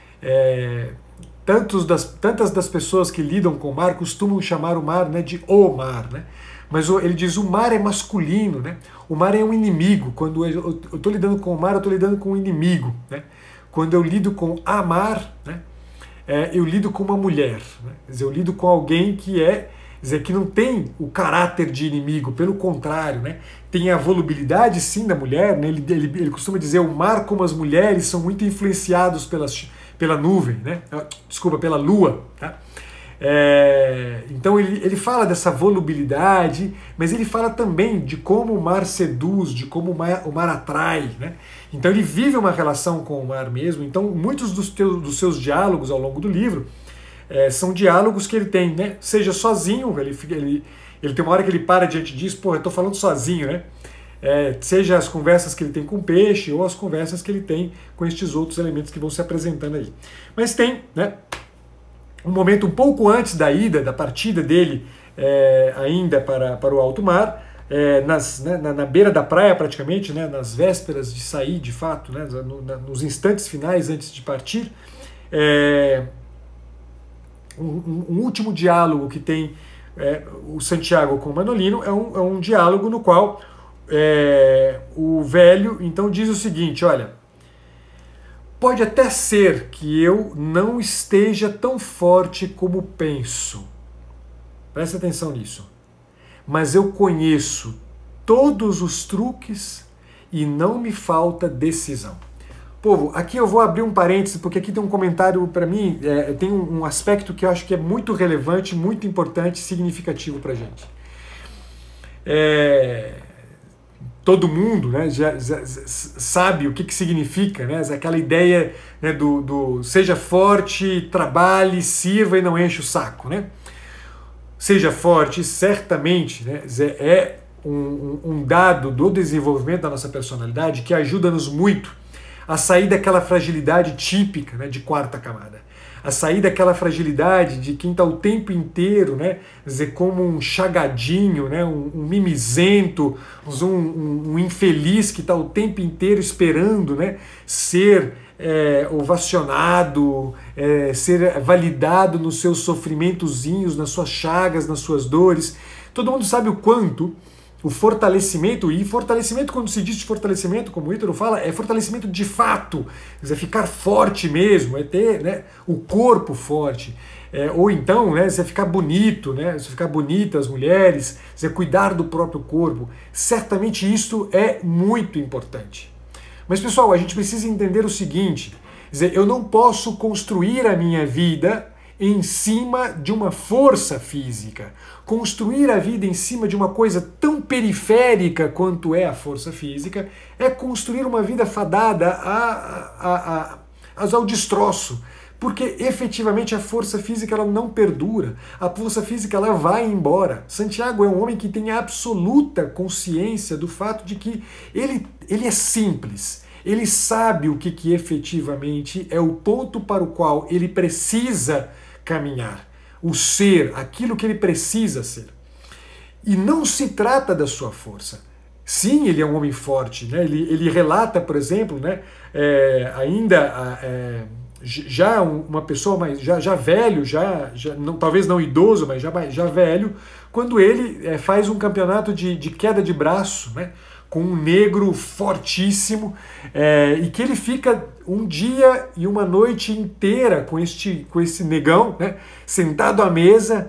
Tantas das pessoas que lidam com o mar costumam chamar o mar, né, de o mar, né? Mas ele diz o mar é masculino, né? O mar é um inimigo. Quando eu estou lidando com o mar, eu estou lidando com um inimigo, né? Quando eu lido com amar, né, eu lido com uma mulher, né? Quer dizer, eu lido com alguém que não tem o caráter de inimigo, pelo contrário, né? Tem a volubilidade sim da mulher, né? Ele costuma dizer o mar como as mulheres são muito influenciados pela nuvem, né? Desculpa, pela lua, tá? Então ele fala dessa volubilidade, mas ele fala também de como o mar seduz, de como o mar atrai, né? Então ele vive uma relação com o mar mesmo. Então muitos dos seus diálogos ao longo do livro são diálogos que ele tem, né? Seja sozinho, ele tem uma hora que ele para diante disso, eu estou falando sozinho, né? Seja as conversas que ele tem com o peixe ou as conversas que ele tem com estes outros elementos que vão se apresentando aí. Mas tem, né, um momento um pouco antes da partida dele ainda para o alto mar, na beira da praia praticamente, né, nas vésperas de sair de fato, né, nos instantes finais antes de partir, um último diálogo que tem o Santiago com o Manolino é um diálogo no qual o velho então diz o seguinte: olha, pode até ser que eu não esteja tão forte como penso, presta atenção nisso, mas eu conheço todos os truques e não me falta decisão. Povo, aqui eu vou abrir um parêntese, porque aqui tem um comentário, para mim, tem um aspecto que eu acho que é muito relevante, muito importante, significativo para a gente. Todo mundo, né, já sabe o que significa, né, aquela ideia, né, do seja forte, trabalhe, sirva e não enche o saco. Né? Seja forte, certamente, né, é um dado do desenvolvimento da nossa personalidade que ajuda-nos muito a sair daquela fragilidade típica, né, de quarta camada. A sair daquela fragilidade de quem está o tempo inteiro, né, como um chagadinho, né, um mimizento, um infeliz que está o tempo inteiro esperando, né, ser ovacionado, ser validado nos seus sofrimentozinhos, nas suas chagas, nas suas dores. Todo mundo sabe o quanto o fortalecimento, e fortalecimento, quando se diz de fortalecimento, como o Ítalo fala, é fortalecimento de fato, quer dizer, ficar forte mesmo, é ter, né, o corpo forte. Ou então, né, você ficar bonito, né, você ficar bonita, as mulheres, você cuidar do próprio corpo. Certamente isso é muito importante. Mas, pessoal, a gente precisa entender o seguinte, quer dizer, eu não posso construir a minha vida em cima de uma força física. Construir a vida em cima de uma coisa tão periférica quanto é a força física é construir uma vida fadada ao destroço. Porque efetivamente a força física ela não perdura, a força física ela vai embora. Santiago é um homem que tem absoluta consciência do fato de que ele é simples. Ele sabe o que efetivamente é o ponto para o qual ele precisa caminhar, o ser, aquilo que ele precisa ser. E não se trata da sua força. Sim, ele é um homem forte, né? Ele relata, por exemplo, né, já uma pessoa mais já velho, não, talvez não idoso, mas já velho, quando ele faz um campeonato de queda de braço, né, com um negro fortíssimo, e que ele fica um dia e uma noite inteira com esse negão, né, sentado à mesa,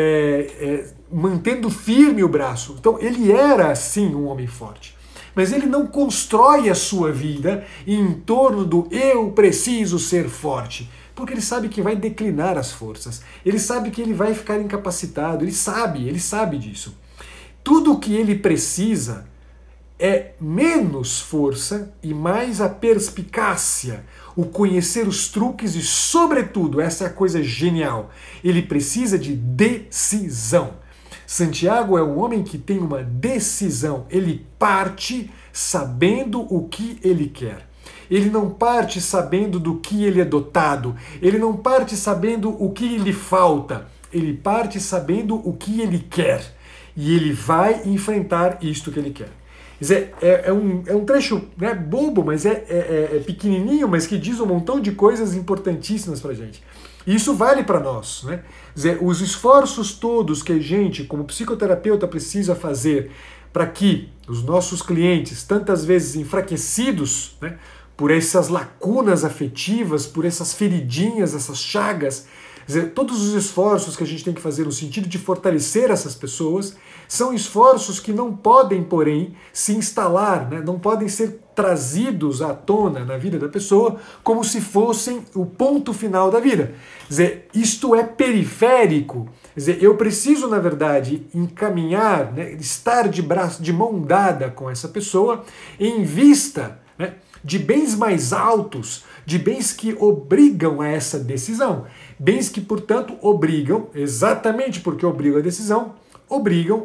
mantendo firme o braço. Então ele era sim um homem forte. Mas ele não constrói a sua vida em torno do eu preciso ser forte, porque ele sabe que vai declinar as forças, ele sabe que ele vai ficar incapacitado, ele sabe disso. Tudo o que ele precisa é menos força e mais a perspicácia, o conhecer os truques e, sobretudo, essa é a coisa genial, ele precisa de decisão. Santiago é um homem que tem uma decisão, ele parte sabendo o que ele quer. Ele não parte sabendo do que ele é dotado, ele não parte sabendo o que lhe falta, ele parte sabendo o que ele quer. E ele vai enfrentar isto que ele quer. Quer dizer, é um trecho, né, bobo, mas é pequenininho, mas que diz um montão de coisas importantíssimas para a gente. E isso vale para nós, né? Quer dizer, os esforços todos que a gente, como psicoterapeuta, precisa fazer para que os nossos clientes, tantas vezes enfraquecidos, né, por essas lacunas afetivas, por essas feridinhas, essas chagas, quer dizer, todos os esforços que a gente tem que fazer no sentido de fortalecer essas pessoas são esforços que não podem, porém, se instalar, né? Não podem ser trazidos à tona na vida da pessoa como se fossem o ponto final da vida. Quer dizer, isto é periférico. Quer dizer, eu preciso, na verdade, encaminhar, né, estar de mão dada com essa pessoa em vista, né, de bens mais altos, de bens que obrigam a essa decisão. Bens que, portanto, obrigam, exatamente porque obrigam a decisão, obrigam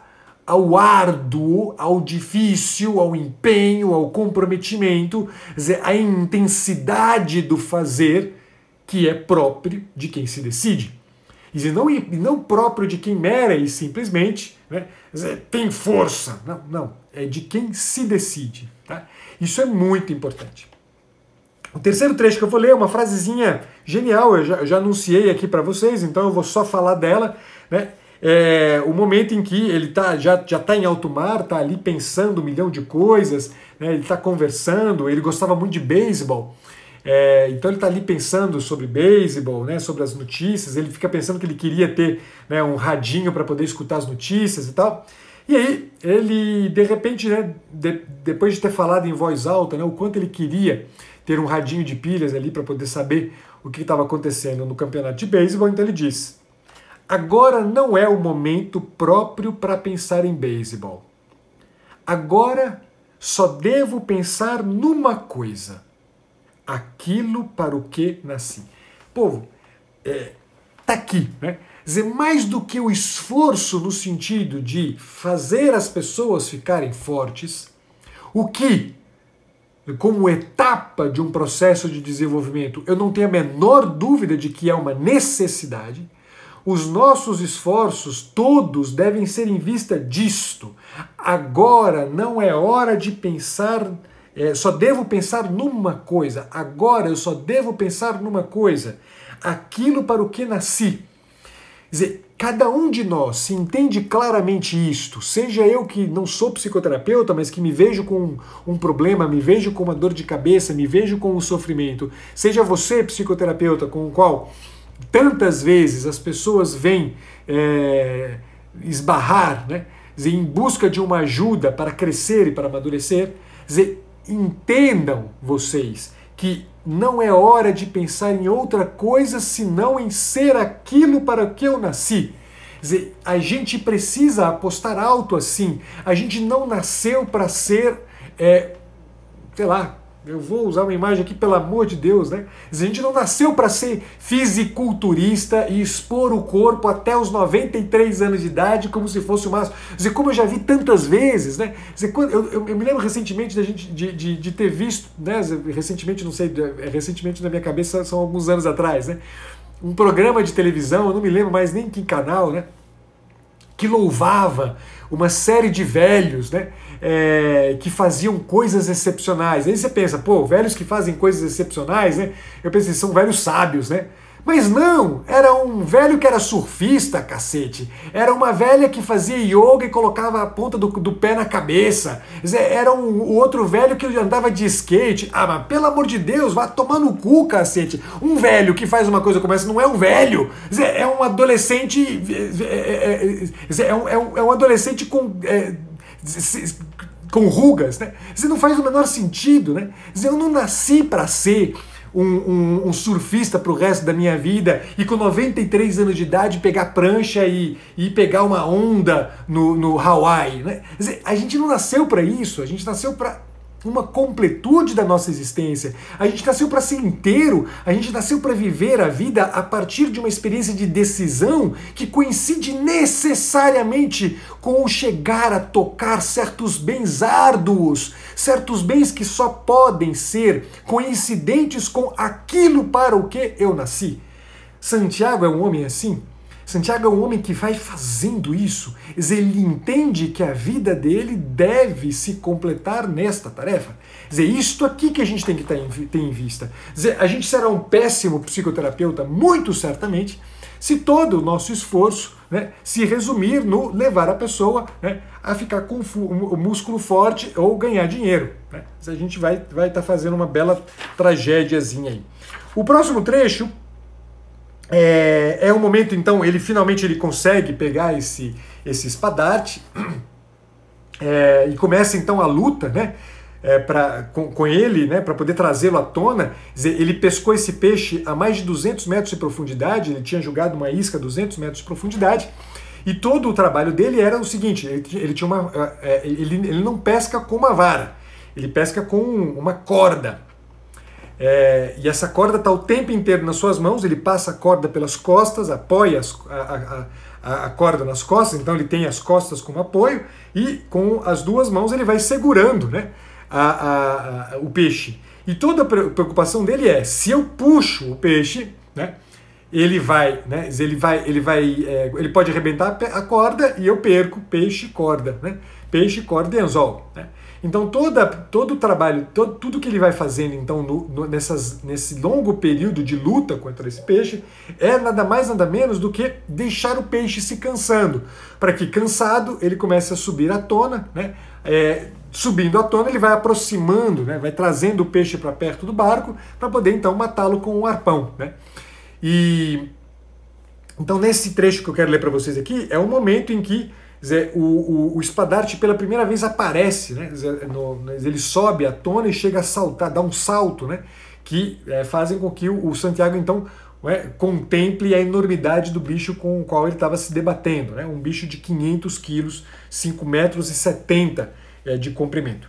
ao árduo, ao difícil, ao empenho, ao comprometimento, quer dizer, à intensidade do fazer que é próprio de quem se decide. E não próprio de quem mera e simplesmente, né, tem força. Não, é de quem se decide. Tá? Isso é muito importante. O terceiro trecho que eu vou ler é uma frasezinha genial, eu já anunciei aqui para vocês, então eu vou só falar dela, né? O momento em que ele já está em alto mar, está ali pensando um milhão de coisas, né? Ele está conversando, ele gostava muito de beisebol, então ele está ali pensando sobre beisebol, né? Sobre as notícias, ele fica pensando que ele queria ter, né, um radinho para poder escutar as notícias e tal. E aí, ele, de repente, né, depois de ter falado em voz alta, né, o quanto ele queria ter um radinho de pilhas ali para poder saber o que estava acontecendo no campeonato de beisebol, então ele diz: agora não é o momento próprio para pensar em beisebol. Agora só devo pensar numa coisa: aquilo para o que nasci. Povo, tá aqui, né? Quer dizer, mais do que o esforço no sentido de fazer as pessoas ficarem fortes, o que, como etapa de um processo de desenvolvimento, eu não tenho a menor dúvida de que é uma necessidade, os nossos esforços todos devem ser em vista disto. Agora não é hora de pensar só devo pensar numa coisa, agora eu só devo pensar numa coisa, aquilo para o que nasci. Quer dizer, cada um de nós se entende claramente isto, seja eu que não sou psicoterapeuta, mas que me vejo com um problema, me vejo com uma dor de cabeça, me vejo com um sofrimento, seja você psicoterapeuta com o qual tantas vezes as pessoas vêm esbarrar, né, dizer, em busca de uma ajuda para crescer e para amadurecer, dizer, entendam vocês que não é hora de pensar em outra coisa senão em ser aquilo para o que eu nasci. Quer dizer, a gente precisa apostar alto assim. A gente não nasceu para ser, sei lá, eu vou usar uma imagem aqui, pelo amor de Deus, né? A gente não nasceu para ser fisiculturista e expor o corpo até os 93 anos de idade como se fosse o máximo. Como eu já vi tantas vezes, né? Eu me lembro recentemente de ter visto, né? Recentemente, não sei, recentemente na minha cabeça são alguns anos atrás, né? Um programa de televisão, eu não me lembro mais nem que canal, né? Que louvava uma série de velhos, né, que faziam coisas excepcionais. Aí você pensa, pô, velhos que fazem coisas excepcionais, né? Eu pensei, são velhos sábios, né? Mas não, era um velho que era surfista, cacete. Era uma velha que fazia yoga e colocava a ponta do pé na cabeça. Era o outro velho que andava de skate. Ah, mas pelo amor de Deus, vá tomar no cu, cacete. Um velho que faz uma coisa como essa não é um velho. É um adolescente... É um adolescente com rugas, né? Não faz o menor sentido, né? Eu não nasci para ser um surfista pro resto da minha vida e com 93 anos de idade pegar prancha e pegar uma onda no Hawaii, né? Quer dizer, a gente não nasceu para isso, a gente nasceu para uma completude da nossa existência. A gente nasceu para ser inteiro, a gente nasceu para viver a vida a partir de uma experiência de decisão que coincide necessariamente com o chegar a tocar certos bens árduos, certos bens que só podem ser coincidentes com aquilo para o que eu nasci. Santiago é um homem assim? Santiago é um homem que vai fazendo isso. Ele entende que a vida dele deve se completar nesta tarefa. Isto aqui que a gente tem que ter em vista. A gente será um péssimo psicoterapeuta, muito certamente, se todo o nosso esforço, né, se resumir no levar a pessoa, né, a ficar com o músculo forte ou ganhar dinheiro. Né? A gente vai estar fazendo uma bela tragédiazinha aí. O próximo trecho é um momento, então, ele finalmente consegue pegar esse espadarte e começa então a luta, né, com ele, né, para poder trazê-lo à tona. Ele pescou esse peixe a mais de 200 metros de profundidade, ele tinha jogado uma isca a 200 metros de profundidade, e todo o trabalho dele era o seguinte, ele não pesca com uma vara, ele pesca com uma corda. E essa corda está o tempo inteiro nas suas mãos, ele passa a corda pelas costas, apoia a corda nas costas, então ele tem as costas como apoio, e com as duas mãos ele vai segurando, né, o peixe. E toda a preocupação dele é, se eu puxo o peixe, né, ele pode arrebentar a corda e eu perco peixe, corda, né, peixe, corda e anzol, né. Então todo o trabalho, tudo que ele vai fazendo então nesse longo período de luta contra esse peixe é nada mais nada menos do que deixar o peixe se cansando, para que cansado ele comece a subir à tona, né? Subindo à tona ele vai aproximando, né? Vai trazendo o peixe para perto do barco para poder então matá-lo com um arpão, né? E então nesse trecho que eu quero ler para vocês aqui é o momento em que o espadarte pela primeira vez aparece, né? Ele sobe à tona e chega a saltar, dá um salto, né? Que fazem com que o Santiago então contemple a enormidade do bicho com o qual ele estava se debatendo, né? Um bicho de 500 quilos, 5,70 metros de comprimento.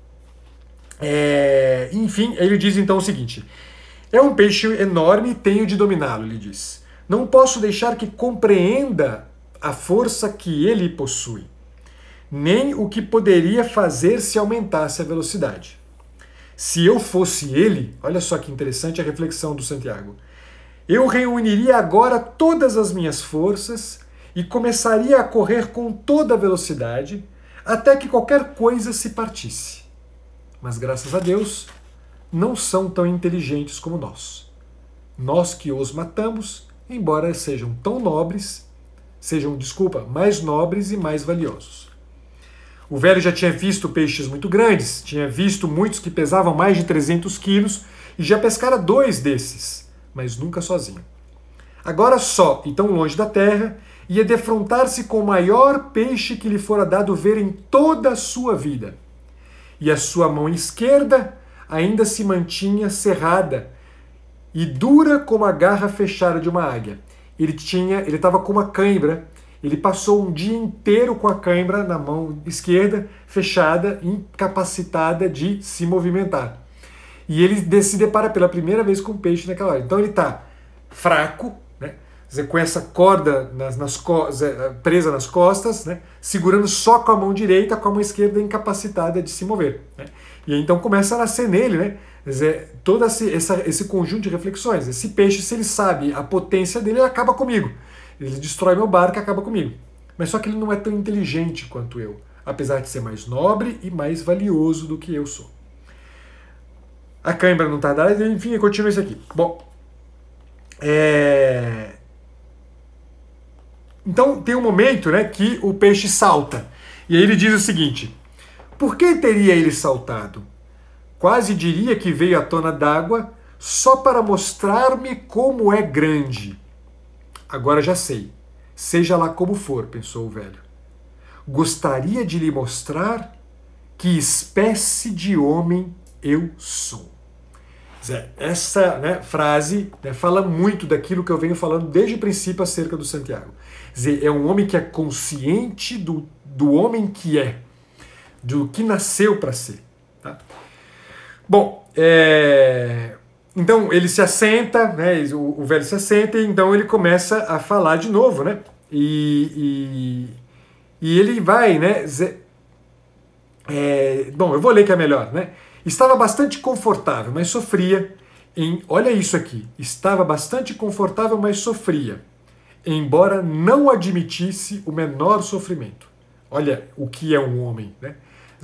Enfim, ele diz então o seguinte: é um peixe enorme e tenho de dominá-lo, ele diz. Não posso deixar que compreenda a força que ele possui, nem o que poderia fazer se aumentasse a velocidade. Se eu fosse ele, olha só que interessante a reflexão do Santiago, eu reuniria agora todas as minhas forças e começaria a correr com toda a velocidade até que qualquer coisa se partisse. Mas graças a Deus, não são tão inteligentes como nós. Nós que os matamos, embora sejam tão nobres, mais nobres e mais valiosos. O velho já tinha visto peixes muito grandes, tinha visto muitos que pesavam mais de 300 quilos e já pescara 2 desses, mas nunca sozinho. Agora só, e tão longe da terra, ia defrontar-se com o maior peixe que lhe fora dado ver em toda a sua vida. E a sua mão esquerda ainda se mantinha cerrada e dura como a garra fechada de uma águia. Ele estava com uma cãibra. Ele passou um dia inteiro com a cãibra na mão esquerda, fechada, incapacitada de se movimentar. E ele se depara pela primeira vez com um peixe naquela hora. Então ele está fraco, né, com essa corda presa nas costas, né, segurando só com a mão direita, com a mão esquerda incapacitada de se mover. Né. E aí, então começa a nascer nele, né, todo esse conjunto de reflexões. Esse peixe, se ele sabe a potência dele, ele acaba comigo. Ele destrói meu barco e acaba comigo. Mas só que ele não é tão inteligente quanto eu, apesar de ser mais nobre e mais valioso do que eu sou. A cãibra não está dada, enfim, continua isso aqui. Bom, então tem um momento, né, que o peixe salta. E aí ele diz o seguinte: por que teria ele saltado? Quase diria que veio à tona d'água só para mostrar-me como é grande. Agora já sei. Seja lá como for, pensou o velho. Gostaria de lhe mostrar que espécie de homem eu sou. Essa, né, frase, né, fala muito daquilo que eu venho falando desde o princípio acerca do Santiago. É um homem que é consciente do homem que é, do que nasceu para ser. Tá? Bom, então ele se assenta, né, o velho se assenta e então ele começa a falar de novo, né? E ele vai, né? Bom, eu vou ler que é melhor, né? Estava bastante confortável, mas sofria olha isso aqui. Estava bastante confortável, mas sofria, embora não admitisse o menor sofrimento. Olha o que é um homem, né?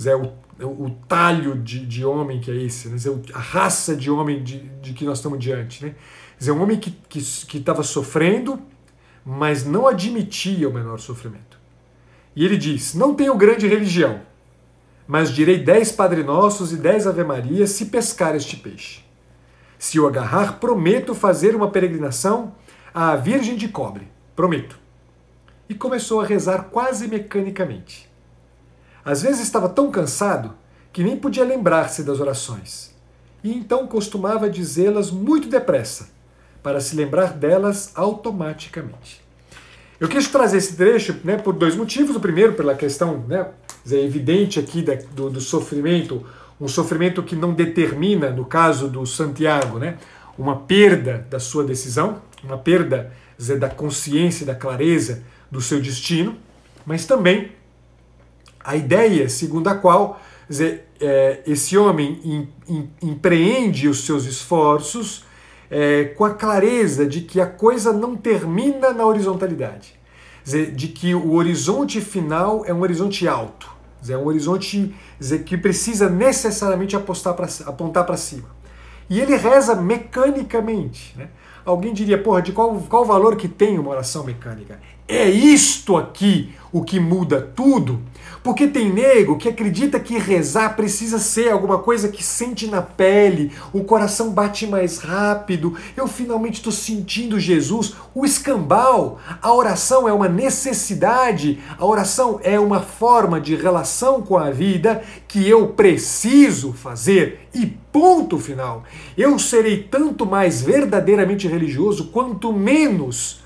O talho de homem que é esse, né? A raça de homem de que nós estamos diante, né? Um homem que estava sofrendo, mas não admitia o menor sofrimento. E ele diz: não tenho grande religião, mas direi 10 Padre Nossos e 10 Ave Marias se pescar este peixe. Se o agarrar, prometo fazer uma peregrinação à Virgem de Cobre. Prometo. E começou a rezar quase mecanicamente. Às vezes estava tão cansado que nem podia lembrar-se das orações. E então costumava dizê-las muito depressa, para se lembrar delas automaticamente. Eu quis trazer esse trecho, né, por 2 motivos. O primeiro, pela questão, né, evidente aqui do sofrimento, um sofrimento que não determina, no caso do Santiago, né, uma perda da sua decisão, uma perda da consciência, da clareza do seu destino, mas também a ideia segundo a qual esse homem empreende os seus esforços com a clareza de que a coisa não termina na horizontalidade, de que o horizonte final é um horizonte alto, é um horizonte que precisa necessariamente apontar para cima. E ele reza mecanicamente, né? Alguém diria, porra, de qual valor que tem uma oração mecânica? É isto aqui o que muda tudo? Porque tem nego que acredita que rezar precisa ser alguma coisa que sente na pele, o coração bate mais rápido, eu finalmente estou sentindo Jesus. O escambau, a oração é uma necessidade, a oração é uma forma de relação com a vida que eu preciso fazer e ponto final. Eu serei tanto mais verdadeiramente religioso quanto menos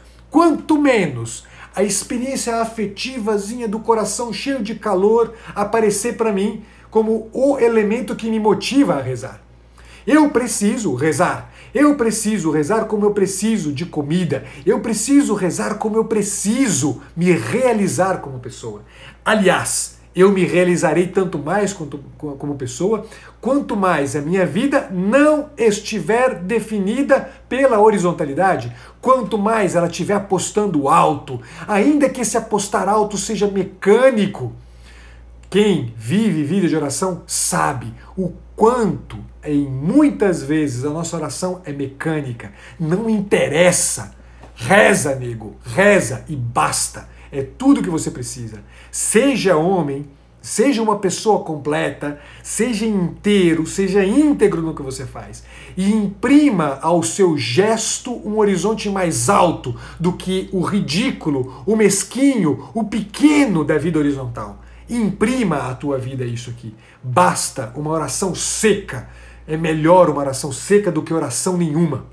a experiência afetivazinha do coração cheio de calor aparecer para mim como o elemento que me motiva a rezar. Eu preciso rezar como eu preciso de comida, eu preciso rezar como eu preciso me realizar como pessoa. Aliás, eu me realizarei tanto mais como pessoa, quanto mais a minha vida não estiver definida pela horizontalidade, quanto mais ela estiver apostando alto, ainda que esse apostar alto seja mecânico. Quem vive vida de oração sabe o quanto, em muitas vezes, a nossa oração é mecânica. Não interessa. Reza, nego. Reza e basta. É tudo que você precisa. Seja homem, seja uma pessoa completa, seja inteiro, seja íntegro no que você faz. E imprima ao seu gesto um horizonte mais alto do que o ridículo, o mesquinho, o pequeno da vida horizontal. Imprima à tua vida isso aqui. Basta uma oração seca. É melhor uma oração seca do que oração nenhuma.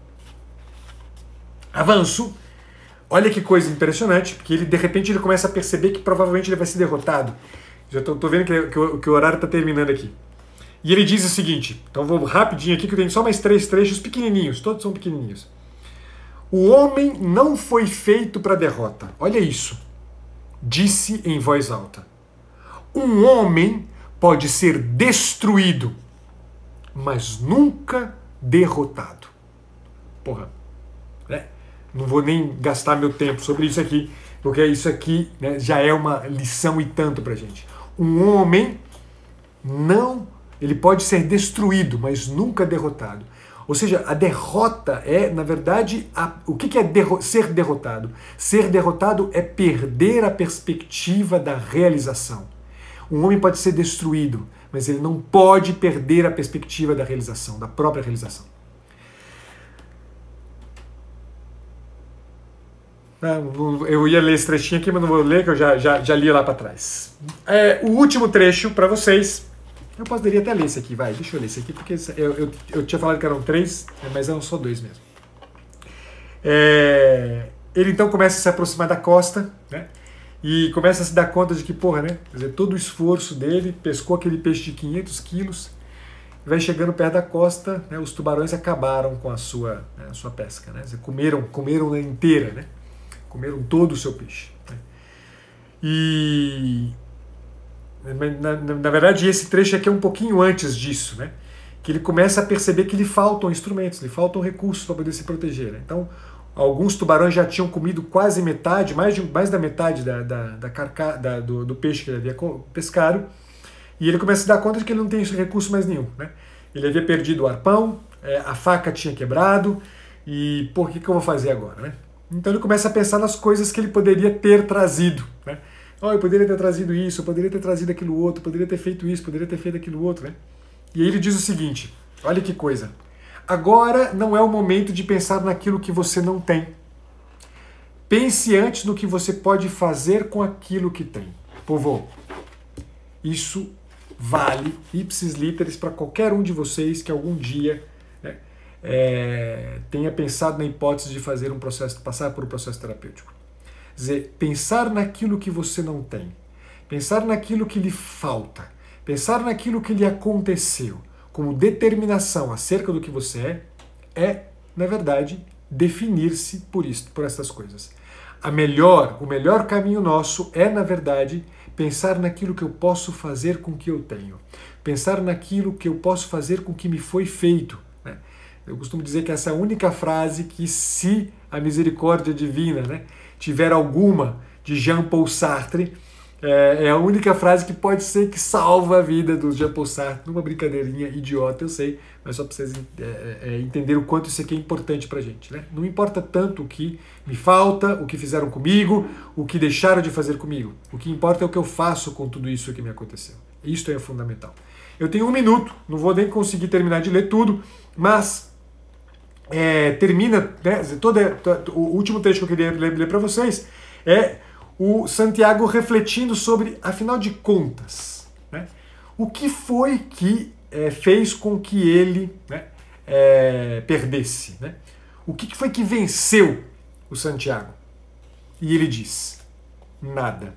Avanço. Olha que coisa impressionante, porque ele de repente ele começa a perceber que provavelmente ele vai ser derrotado. Já estou vendo que o horário está terminando aqui. E ele diz o seguinte, então vou rapidinho aqui que eu tenho só mais 3 trechos pequenininhos, todos são pequenininhos. O homem não foi feito para derrota. Olha isso. Disse em voz alta. Um homem pode ser destruído, mas nunca derrotado. Porra, né? Não vou nem gastar meu tempo sobre isso aqui, porque isso aqui, né, já é uma lição e tanto pra gente. Um homem ele pode ser destruído, mas nunca derrotado. Ou seja, a derrota é, na verdade, o que é ser derrotado? Ser derrotado é perder a perspectiva da realização. Um homem pode ser destruído, mas ele não pode perder a perspectiva da realização, da própria realização. Eu ia ler esse trechinho aqui, mas não vou ler, que eu já li lá para trás. O último trecho para vocês. Eu poderia até ler esse aqui, vai, deixa eu ler esse aqui, porque eu tinha falado que eram 3, mas eram só 2 mesmo. Ele então começa a se aproximar da costa, né? E começa a se dar conta de que, porra, né? Quer dizer, todo o esforço dele, pescou aquele peixe de 500 quilos, vai chegando perto da costa, né? Os tubarões acabaram com a sua pesca, né? Comeram inteira, né? Comeram todo o seu peixe. Né? E na verdade esse trecho aqui é um pouquinho antes disso, né? Que ele começa a perceber que lhe faltam instrumentos, lhe faltam recursos para poder se proteger. Né? Então, alguns tubarões já tinham comido quase metade, mais da metade do peixe que ele havia pescado, e ele começa a se dar conta de que ele não tem recurso mais nenhum. Né? Ele havia perdido o arpão, a faca tinha quebrado, e por que eu vou fazer agora? Né? Então ele começa a pensar nas coisas que ele poderia ter trazido. Né? Eu poderia ter trazido isso, eu poderia ter trazido aquilo outro, poderia ter feito isso, poderia ter feito aquilo outro. Né? E aí ele diz o seguinte, olha que coisa. Agora não é o momento de pensar naquilo que você não tem. Pense antes no que você pode fazer com aquilo que tem. Povo, isso vale ipsis literis para qualquer um de vocês que algum dia, né, tenha pensado na hipótese de fazer passar por um processo terapêutico. Quer dizer, pensar naquilo que você não tem, pensar naquilo que lhe falta, pensar naquilo que lhe aconteceu, como determinação acerca do que você é, na verdade, definir-se por essas coisas. O melhor caminho nosso é, na verdade, pensar naquilo que eu posso fazer com o que eu tenho. Pensar naquilo que eu posso fazer com o que me foi feito. Né? Eu costumo dizer que essa é a única frase que, se a misericórdia divina, né, tiver alguma, de Jean-Paul Sartre, é a única frase que pode ser que salva a vida do Jean-Paul Sartre, numa brincadeirinha idiota, eu sei, mas só para vocês entenderem o quanto isso aqui é importante para a gente. Né? Não importa tanto o que me falta, o que fizeram comigo, o que deixaram de fazer comigo. O que importa é o que eu faço com tudo isso que me aconteceu. Isto é fundamental. Eu tenho 1 minuto, não vou nem conseguir terminar de ler tudo, mas termina, né, o último trecho que eu queria ler para vocês é o Santiago refletindo sobre, afinal de contas, né, o que foi que fez com que ele, né, perdesse. Né? O que foi que venceu o Santiago? E ele diz, nada.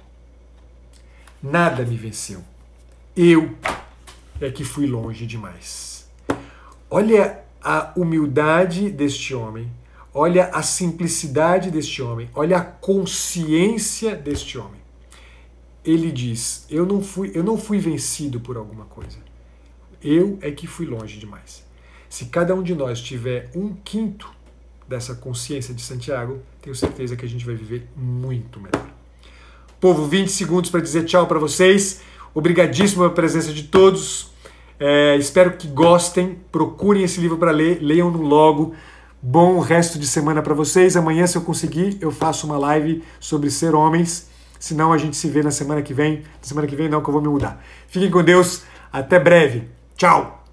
Nada me venceu. Eu é que fui longe demais. Olha a humildade deste homem. Olha a simplicidade deste homem, olha a consciência deste homem. Ele diz, eu não fui vencido por alguma coisa. Eu é que fui longe demais. Se cada um de nós tiver 1/5 dessa consciência de Santiago, tenho certeza que a gente vai viver muito melhor. Povo, 20 segundos para dizer tchau para vocês. Obrigadíssimo pela presença de todos. Espero que gostem, procurem esse livro para ler, leiam-no logo. Bom resto de semana para vocês. Amanhã, se eu conseguir, eu faço uma live sobre ser homens. Se não, a gente se vê na semana que vem. Na semana que vem não, que eu vou me mudar. Fiquem com Deus. Até breve. Tchau!